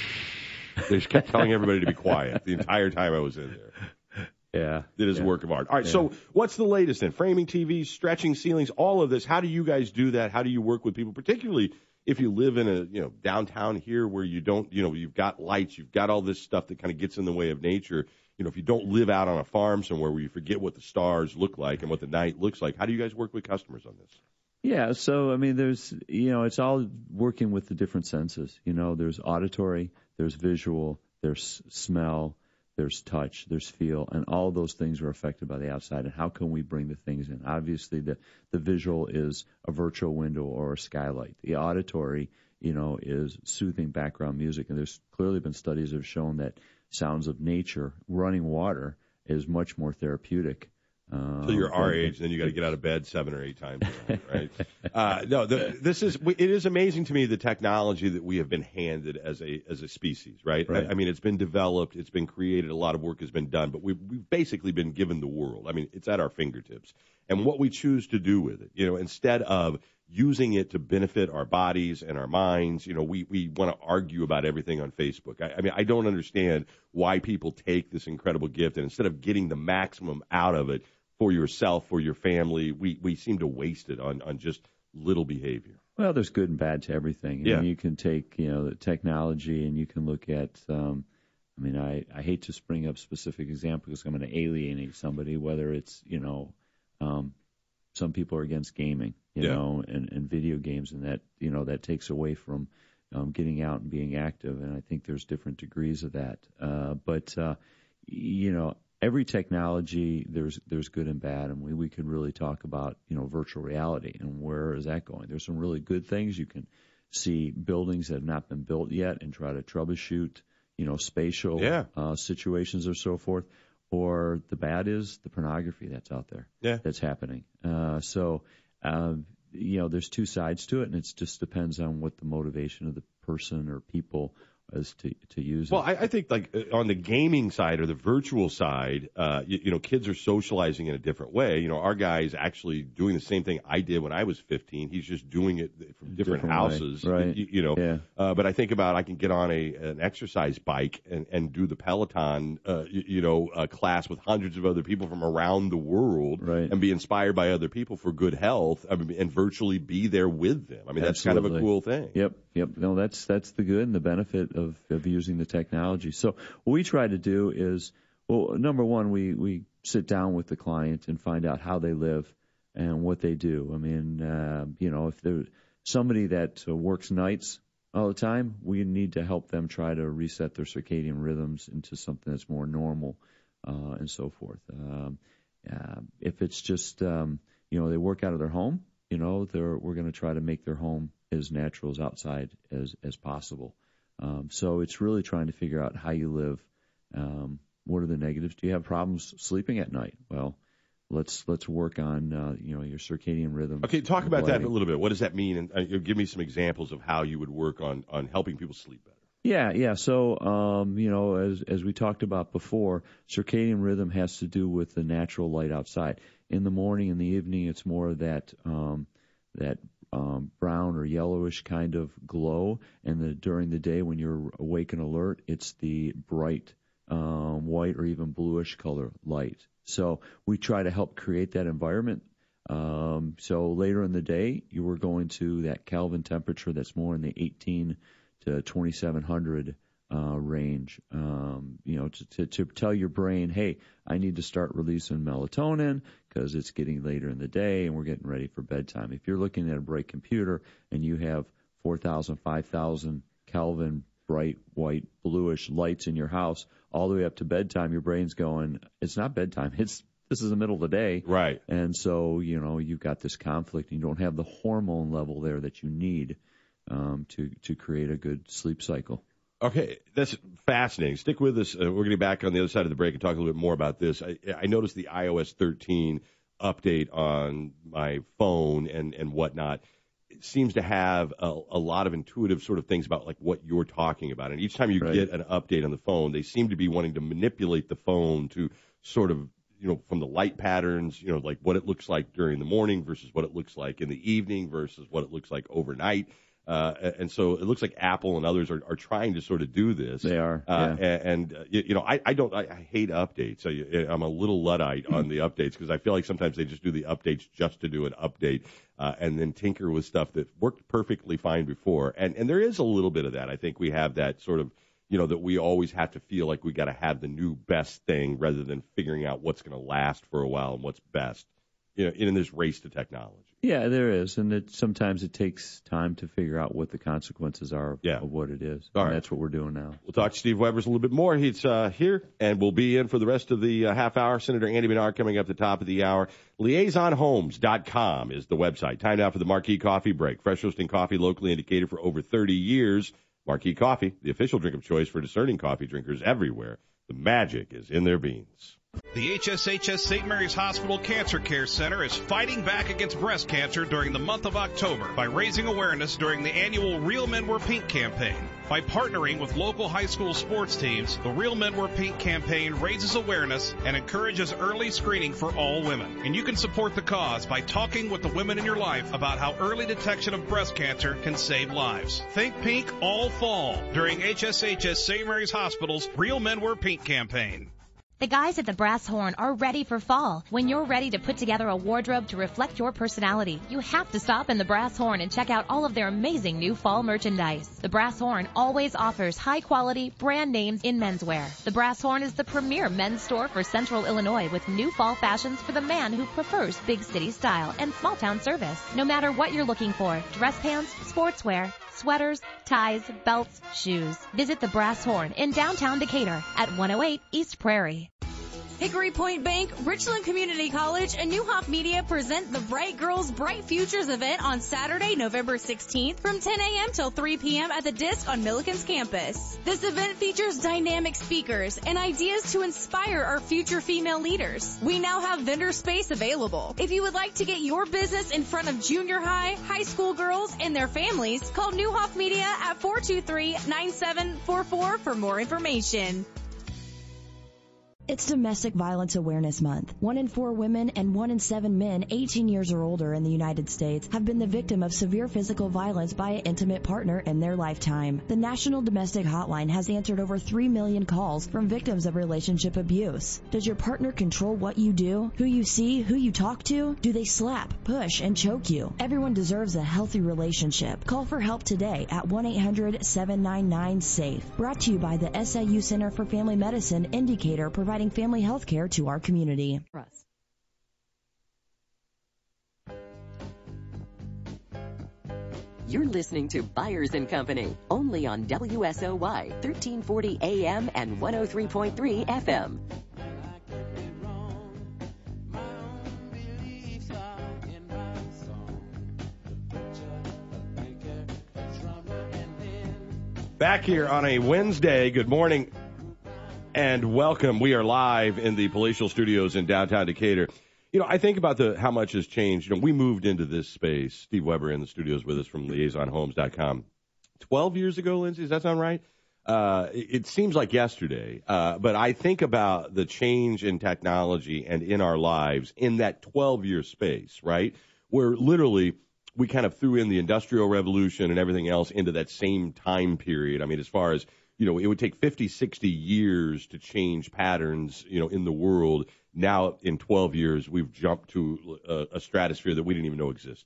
they just kept telling everybody to be quiet the entire time I was in there. Yeah. It is yeah. a work of art. All right, Yeah. so what's the latest then? Framing T Vs, stretching ceilings, all of this. How do you guys do that? How do you work with people, particularly if you live in a, you know, downtown here where you don't, you know, you've got lights, you've got all this stuff that kind of gets in the way of nature. You know, if you don't live out on a farm somewhere where you forget what the stars look like and what the night looks like, how do you guys work with customers on this? Yeah, so, I mean, there's, you know, it's all working with the different senses. You know, there's auditory, there's visual, there's smell, there's touch, there's feel, and all those things are affected by the outside. And how can we bring the things in? Obviously, the, the visual is a virtual window or a skylight. The auditory, you know, is soothing background music. And there's clearly been studies that have shown that sounds of nature, running water, is much more therapeutic. Um, So you're our age, then you got to get out of bed seven or eight times, right? uh, no, the, this is it is amazing to me the technology that we have been handed as a as a species, right? Right. I, I mean, it's been developed, it's been created, a lot of work has been done, but we've, we've basically been given the world. I mean, it's at our fingertips, and what we choose to do with it, you know, instead of using it to benefit our bodies and our minds, you know, we we want to argue about everything on Facebook. I, I mean, I don't understand why people take this incredible gift and instead of getting the maximum out of it for yourself, for your family, we, we seem to waste it on, on just little behavior. Well, there's good and bad to everything. Yeah. And you can take, you know, the technology and you can look at, um, I mean, I, I hate to spring up specific examples because I'm going to alienate somebody, whether it's, you know, um, some people are against gaming, you Yeah. know, and, and video games, and that, you know, that takes away from um, getting out and being active. And I think there's different degrees of that. Uh, but, uh, you know, every technology, there's there's good and bad, and we, we could really talk about, you know, virtual reality and where is that going. There's some really good things. You can see buildings that have not been built yet and try to troubleshoot, you know, spatial Yeah. uh, situations or so forth. Or the bad is the pornography that's out there, Yeah. that's happening. Uh, so, uh, you know, there's two sides to it, and it just depends on what the motivation of the person or people is to to use Well, it. I, I think like uh, on the gaming side or the virtual side, uh, you, you know, kids are socializing in a different way. You know, our guy is actually doing the same thing I did when I was fifteen. He's just doing it from different, Different way, houses, right. You, you know. Yeah. Uh, but I think about I can get on a an exercise bike and, and do the Peloton, uh, you, you know, uh, class with hundreds of other people from around the world, Right. and be inspired by other people for good health. I mean, and virtually be there with them. I mean, that's kind of a Absolutely. cool thing. Yep, yep. No, that's that's the good and the benefit of, of using the technology. So what we try to do is, well, number one, we, we sit down with the client and find out how they live and what they do. I mean, uh, you know, if there's somebody that uh, works nights all the time, we need to help them try to reset their circadian rhythms into something that's more normal uh, and so forth. Um, uh, if it's just, um, you know, they work out of their home, you know, they're, we're going to try to make their home as natural as outside as, as possible. Um, so it's really trying to figure out how you live. Um, what are the negatives? Do you have problems sleeping at night? Well, let's let's work on uh, you know your circadian rhythm. Okay, talk and about that lighting. a little bit. What does that mean? And uh, give me some examples of how you would work on, on helping people sleep better. Yeah, yeah. So, um, you know, as as we talked about before, circadian rhythm has to do with the natural light outside. In the morning, in the evening, it's more of that um, that um, brown or yellowish kind of glow, and the, during the day when you're awake and alert, it's the bright um, white or even bluish color light. So we try to help create that environment. Um, so later in the day, you were going to that Kelvin temperature that's more in the eighteen to twenty-seven hundred uh, range, um, you know, to, to, to tell your brain, hey, I need to start releasing melatonin because it's getting later in the day and we're getting ready for bedtime. If you're looking at a bright computer and you have four thousand, five thousand Kelvin bright white bluish lights in your house all the way up to bedtime, your brain's going, it's not bedtime, it's this is the middle of the day. Right. And so, you know, you've got this conflict and you don't have the hormone level there that you need um, to, to create a good sleep cycle. Okay, that's fascinating. Stick with us. Uh, we're going to be back on the other side of the break and talk a little bit more about this. I, I noticed the i O S thirteen update on my phone and, and whatnot. It seems to have a, a lot of intuitive sort of things about like what you're talking about. And each time you right. get an update on the phone, they seem to be wanting to manipulate the phone to sort of, you know, from the light patterns, you know, like what it looks like during the morning versus what it looks like in the evening versus what it looks like overnight. Uh, and so it looks like Apple and others are, are trying to sort of do this. They are. Uh, yeah. And, and uh, you, you know, I, I don't, I, I hate updates. I, I'm a little Luddite on the updates because I feel like sometimes they just do the updates just to do an update uh, and then tinker with stuff that worked perfectly fine before. And, and there is a little bit of that. I think we have that sort of, you know, that we always have to feel like we got to have the new best thing rather than figuring out what's going to last for a while and what's best, you know, in this race to technology. Yeah, there is, and it, sometimes it takes time to figure out what the consequences are of, yeah. of what it is. All and right. That's what we're doing now. We'll talk to Steve Webbers a little bit more. He's uh, here, and we'll be in for the rest of the uh, half hour. Senator Andy Bernard coming up at the top of the hour. liaison homes dot com is the website. Time now for the Marquee Coffee Break. Fresh roasting coffee locally indicated for over thirty years. Marquee Coffee, the official drink of choice for discerning coffee drinkers everywhere. The magic is in their beans. The H S H S Saint Mary's Hospital Cancer Care Center is fighting back against breast cancer during the month of October by raising awareness during the annual Real Men Wear Pink campaign. By partnering with local high school sports teams, the Real Men Wear Pink campaign raises awareness and encourages early screening for all women. And you can support the cause by talking with the women in your life about how early detection of breast cancer can save lives. Think pink all fall during H S H S Saint Mary's Hospital's Real Men Wear Pink campaign. The guys at the Brass Horn are ready for fall. When you're ready to put together a wardrobe to reflect your personality, you have to stop in the Brass Horn and check out all of their amazing new fall merchandise. The Brass Horn always offers high-quality brand names in menswear. The Brass Horn is the premier men's store for Central Illinois with new fall fashions for the man who prefers big city style and small-town service. No matter what you're looking for, dress pants, sportswear, sweaters, ties, belts, shoes. Visit the Brass Horn in downtown Decatur at one oh eight East Prairie. Hickory Point Bank, Richland Community College, and Newhoff Media present the Bright Girls Bright Futures event on Saturday, November sixteenth from ten a.m. till three p.m. at the Disc on Milliken's campus. This event features dynamic speakers and ideas to inspire our future female leaders. We now have vendor space available. If you would like to get your business in front of junior high, high school girls, and their families, call Newhoff Media at four two three, nine seven four four for more information. It's Domestic Violence Awareness Month. One in four women and one in seven men eighteen years or older in the United States have been the victim of severe physical violence by an intimate partner in their lifetime. The National Domestic Hotline has answered over three million calls from victims of relationship abuse. Does your partner control what you do, who you see, who you talk to? Do they slap, push, and choke you? Everyone deserves a healthy relationship. Call for help today at one eight hundred, seven nine nine, SAFE. Brought to you by the S I U Center for Family Medicine, Indicator, providing family health care to our community. You're listening to Byers and Company, only on W S O Y, thirteen forty A M and one oh three point three F M. Back here on a Wednesday. Good morning and welcome. We are live in the Palatial Studios in downtown Decatur. You know, I think about the how much has changed. You know, we moved into this space. Steve Weber in the studios with us from liaison homes dot com. Twelve years ago, Lindsay, does that sound right? Uh, it, it seems like yesterday, uh, but I think about the change in technology and in our lives in that twelve-year space, right, where literally we kind of threw in the Industrial Revolution and everything else into that same time period. I mean, as far as, you know, it would take fifty, sixty years to change patterns, you know, in the world. Now, in twelve years, we've jumped to a, a stratosphere that we didn't even know existed.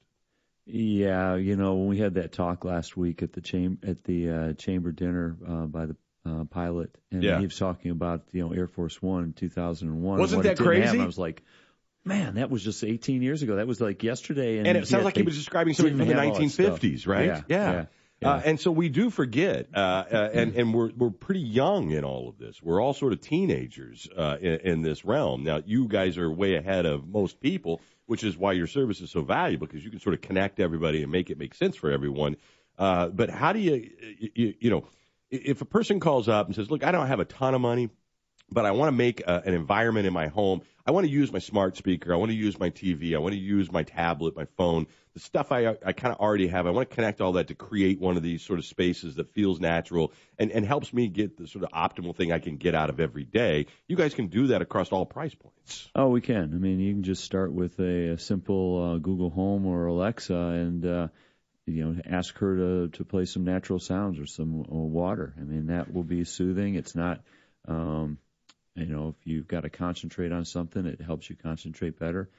Yeah, you know, when we had that talk last week at the cham- at the uh, chamber dinner uh, by the uh, pilot, and yeah. he was talking about, you know, Air Force One in two thousand one. Wasn't that crazy? I was like, man, that was just eighteen years ago. That was like yesterday. And, and it sounds like he was describing something from the nineteen fifties, right? Yeah. yeah. yeah. Yeah. Uh, and so we do forget, uh, uh, and, and we're we're pretty young in all of this. We're all sort of teenagers uh, in, in this realm. Now, you guys are way ahead of most people, which is why your service is so valuable, because you can sort of connect everybody and make it make sense for everyone. Uh, but how do you, you, you know, if a person calls up and says, look, I don't have a ton of money, but I want to make a, an environment in my home. I want to use my smart speaker. I want to use my T V. I want to use my tablet, my phone, the stuff I I kind of already have. I want to connect all that to create one of these sort of spaces that feels natural and, and helps me get the sort of optimal thing I can get out of every day. You guys can do that across all price points. Oh, we can. I mean, you can just start with a, a simple uh, Google Home or Alexa and, uh, you know, ask her to, to play some natural sounds or some uh, water. I mean, that will be soothing. It's not... Um, You know, if you've got to concentrate on something, it helps you concentrate better.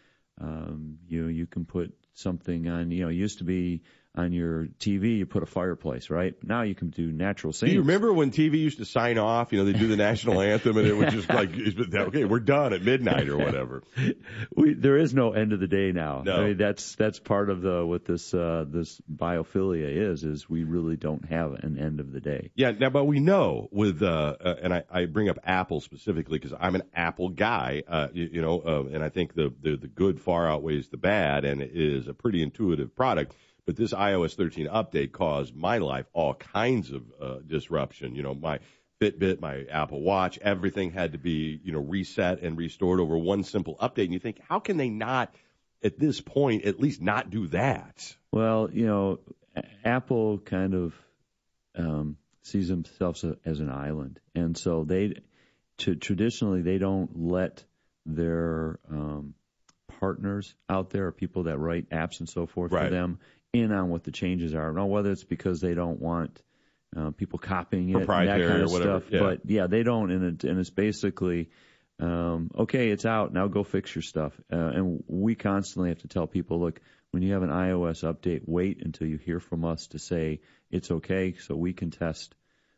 Um, you know, you can put something on, you know, it used to be on your T V, you put a fireplace, right? Now you can do natural scenes. Do you remember when T V used to sign off? You know, they'd do the national anthem, and it was just like, okay, we're done at midnight or whatever. We, there is no end of the day now. No. I mean, that's that's part of the what this uh, this biophilia is, is we really don't have an end of the day. Yeah, now, but we know with, uh, uh, and I, I bring up Apple specifically because I'm an Apple guy, uh, you, you know, uh, and I think the, the, the good far outweighs the bad, and it is a pretty intuitive product. But this i O S thirteen update caused my life all kinds of uh, disruption. You know, my Fitbit, my Apple Watch, everything had to be, you know, reset and restored over one simple update. And you think, how can they not, at this point, at least not do that? Well, you know, Apple kind of um, sees themselves as an island. And so they, to, traditionally, they don't let their um, partners out there, or people that write apps and so forth right. for them, in on what the changes are. Now, whether it's because they don't want uh, people copying it, and that kind of or whatever. stuff. Yeah. But yeah, they don't, and, it, and it's basically, um, okay, it's out, now go fix your stuff. Uh, and we constantly have to tell people, look, when you have an iOS update, wait until you hear from us to say it's okay, so we can test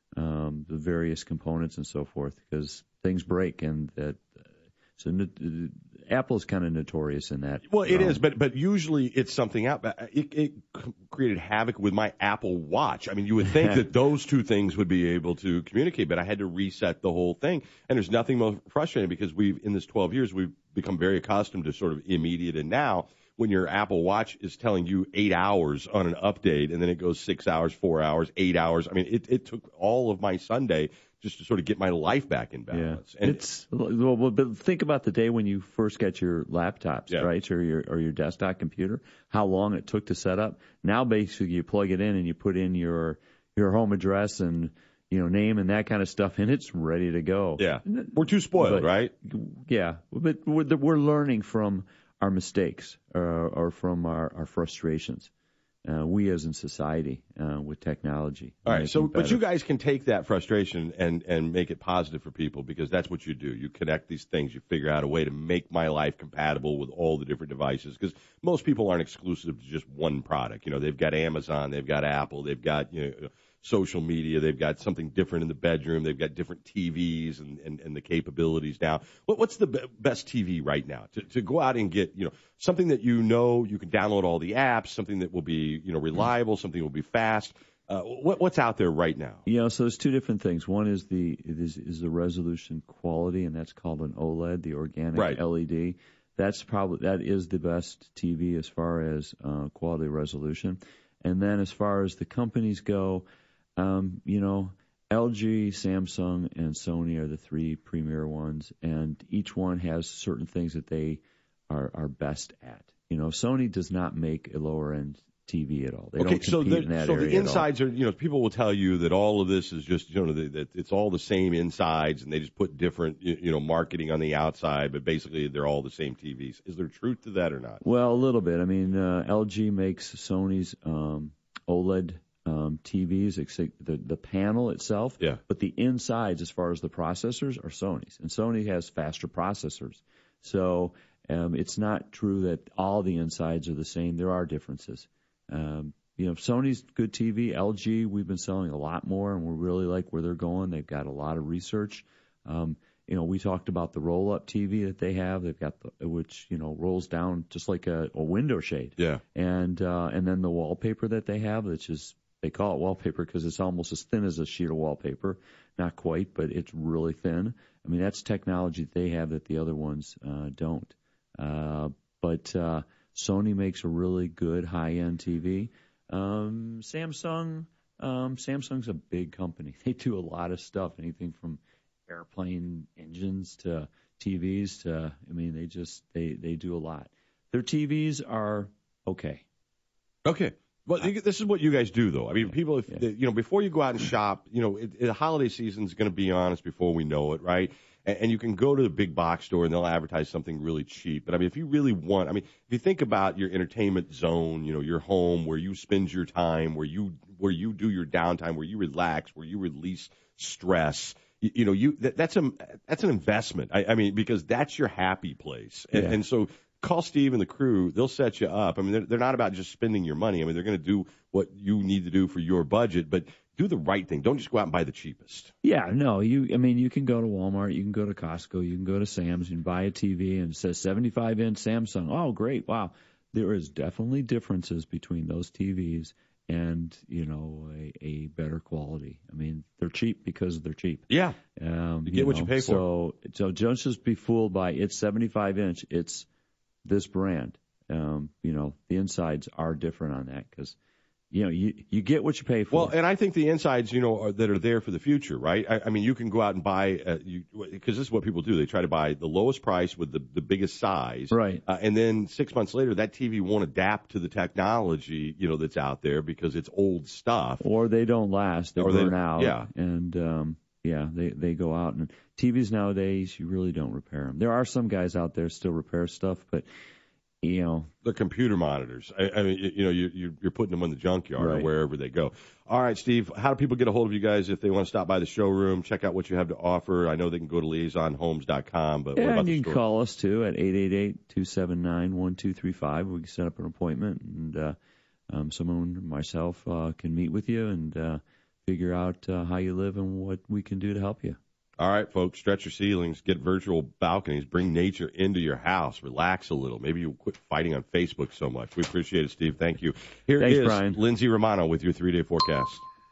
um, the various components and so forth, because things break, and that. Uh, so uh, Apple's kind of notorious in that. Well, it um, is, but but usually it's something out. It, it created havoc with my Apple Watch. I mean, you would think that those two things would be able to communicate, but I had to reset the whole thing. And there's nothing more frustrating, because we've, in this twelve years, we've become very accustomed to sort of immediate. And now, when your Apple Watch is telling you eight hours on an update, and then it goes six hours, four hours, eight hours. I mean, it, it took all of my Sunday just to sort of get my life back in balance. Yeah. And it's well, but think about the day when you first got your laptops, yeah. right, or your or your desktop computer. How long it took to set up. Now, basically, you plug it in and you put in your your home address and you know name and that kind of stuff, and it's ready to go. Yeah, we're too spoiled, but, right? Yeah, but we're, we're learning from our mistakes or, or from our, our frustrations. Uh, we as in society uh, with technology. All right, so better. But you guys can take that frustration and, and make it positive for people, because that's what you do. You connect these things. You figure out a way to make my life compatible with all the different devices, because most people aren't exclusive to just one product. You know, they've got Amazon, they've got Apple, they've got you know social media, they've got something different in the bedroom, they've got different T Vs and, and, and the capabilities now. What, what's the be- best T V right now? To, to go out and get, you know, something that you know you can download all the apps, something that will be, you know, reliable, something that will be fast. Uh, what, what's out there right now? You know, so there's two different things. One is the is, is the resolution quality, and that's called an OLED, the organic right. L E D. That's probably that is the best T V as far as uh, quality resolution. And then as far as the companies go, um, you know, L G, Samsung, and Sony are the three premier ones, and each one has certain things that they are, are best at. You know, Sony does not make a lower end T V at all. They okay, don't compete so the, in that so area the insides at are, you know, people will tell you that all of this is just, you know, that it's all the same insides, and they just put different, you know, marketing on the outside, but basically they're all the same T Vs. Is there truth to that or not? Well, a little bit. I mean, uh, L G makes Sony's um, OLED um, T Vs, except the the panel itself. Yeah. But the insides, as far as the processors, are Sony's, and Sony has faster processors. So um, it's not true that all the insides are the same. There are differences. Um, you know, Sony's good T V. L G, we've been selling a lot more, and we really like where they're going. They've got a lot of research. Um, you know, we talked about the roll-up T V that they have. They've got the, which, you know, rolls down just like a, a window shade. Yeah. And uh, and then the wallpaper that they have, which is, they call it wallpaper because it's almost as thin as a sheet of wallpaper. Not quite, but it's really thin. I mean, that's technology that they have that the other ones uh, don't. Uh, but uh, Sony makes a really good high-end T V. Um, Samsung, um, Samsung's a big company. They do a lot of stuff, anything from airplane engines to T Vs to, I mean, they just, they, they do a lot. Their T Vs are okay. Okay. Well, this is what you guys do, though. I mean, people, if yeah. you know, before you go out and shop, you know, it, it, the holiday season is going to be on us before we know it, right? And, and you can go to the big box store and they'll advertise something really cheap. But I mean, if you really want, I mean, if you think about your entertainment zone, you know, your home where you spend your time, where you where you do your downtime, where you relax, where you release stress. You, you know, you that, that's a that's an investment. I, I mean, because that's your happy place, and, yeah. and so. Call Steve and the crew. They'll set you up. I mean, they're, they're not about just spending your money. I mean, they're going to do what you need to do for your budget, but do the right thing. Don't just go out and buy the cheapest. Yeah, no. You, I mean, you can go to Walmart, you can go to Costco, you can go to Sam's and buy a T V and it says seventy-five inch Samsung. Oh, great. Wow. There is definitely differences between those T Vs and, you know, a, a better quality. I mean, they're cheap because they're cheap. Yeah. Um, you get you what know, you pay for. So, so don't just be fooled by it's seventy-five inch. It's this brand. Um, you know, the insides are different on that because, you know, you, you get what you pay for. Well, and I think the insides, you know, are, that are there for the future, right? I, I mean, you can go out and buy, uh, you, because this is what people do. They try to buy the lowest price with the, the biggest size. Right. Uh, and then six months later, that T V won't adapt to the technology, you know, that's out there because it's old stuff. Or they don't last. They or burn they, out. Yeah. And, um, yeah, they, they go out. And T Vs nowadays, you really don't repair them. There are some guys out there still repair stuff, but, you know. The computer monitors. I, I mean, you know, you, you're putting them in the junkyard right. or wherever they go. All right, Steve, how do people get a hold of you guys if they want to stop by the showroom, check out what you have to offer? I know they can go to liaison homes dot com, but yeah, what about and the you store? can call us, too, at eight eight eight, two seven nine, one two three five. We can set up an appointment, and uh, um, someone, myself, uh, can meet with you and uh, figure out uh, how you live and what we can do to help you. All right, folks, stretch your ceilings, get virtual balconies, bring nature into your house, relax a little. Maybe you'll quit fighting on Facebook so much. We appreciate it, Steve. Thank you. Here Thanks, is Brian. Lindsay Romano with your three-day forecast.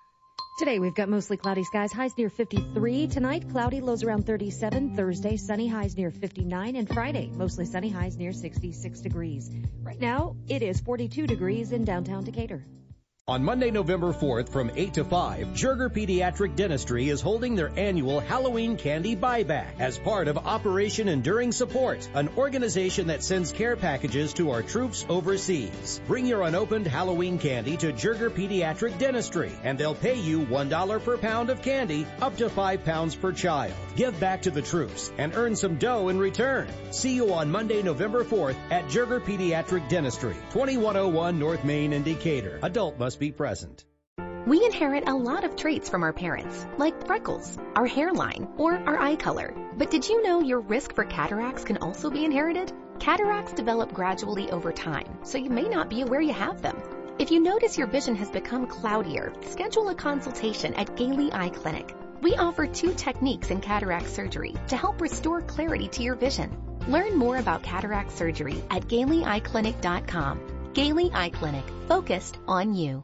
Today we've got mostly cloudy skies, highs near fifty-three. Tonight, cloudy, lows around thirty-seven. Thursday, sunny, highs near fifty-nine. And Friday, mostly sunny, highs near sixty-six degrees. Right now, it is forty-two degrees in downtown Decatur. On Monday, November fourth from eight to five, Jerger Pediatric Dentistry is holding their annual Halloween candy buyback as part of Operation Enduring Support, an organization that sends care packages to our troops overseas. Bring your unopened Halloween candy to Jerger Pediatric Dentistry, and they'll pay you one dollar per pound of candy, up to five pounds per child. Give back to the troops and earn some dough in return. See you on Monday, November fourth at Jerger Pediatric Dentistry, twenty-one oh one North Main in Decatur. Adult must be present. We inherit a lot of traits from our parents, like freckles, our hairline, or our eye color. But did you know your risk for cataracts can also be inherited? Cataracts develop gradually over time, so you may not be aware you have them. If you notice your vision has become cloudier, schedule a consultation at Gailey Eye Clinic. We offer two techniques in cataract surgery to help restore clarity to your vision. Learn more about cataract surgery at gailey eye clinic dot com. Gailey Eye Clinic, focused on you.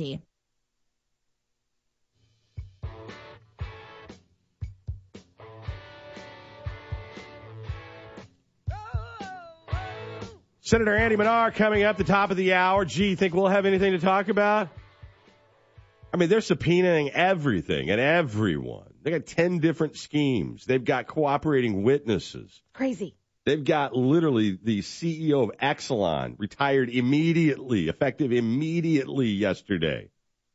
Senator Andy Menard coming up the top of the hour. Gee, you think we'll have anything to talk about? I mean, they're subpoenaing everything and everyone. They got ten different schemes. They've got cooperating witnesses. Crazy. They've got literally the C E O of Exelon retired immediately, effective immediately yesterday.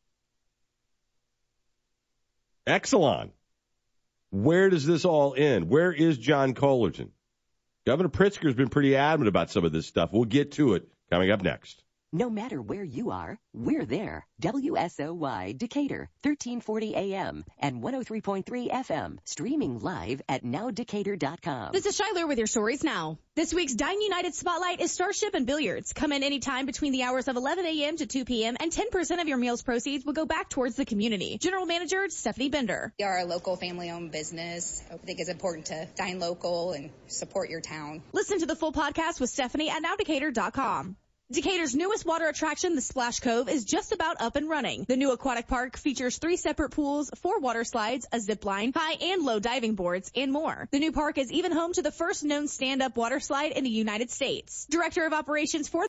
Exelon. Where does this all end? Where is John Cullerton? Governor Pritzker's been pretty adamant about some of this stuff. We'll get to it coming up next. No matter where you are, we're there. W S O Y Decatur, thirteen forty A M and one oh three point three F M. Streaming live at now decatur dot com. This is Shiler with your stories now. This week's Dine United Spotlight is Starship and Billiards. Come in anytime between the hours of eleven A M to two P M and ten percent of your meals proceeds will go back towards the community. General Manager Stephanie Bender. We are a local family-owned business. I think it's important to dine local and support your town. Listen to the full podcast with Stephanie at now decatur dot com. Decatur's newest water attraction, the Splash Cove, is just about up and running. The new aquatic park features three separate pools, four water slides, a zip line, high and low diving boards, and more. The new park is even home to the first known stand-up water slide in the United States. Director of Operations for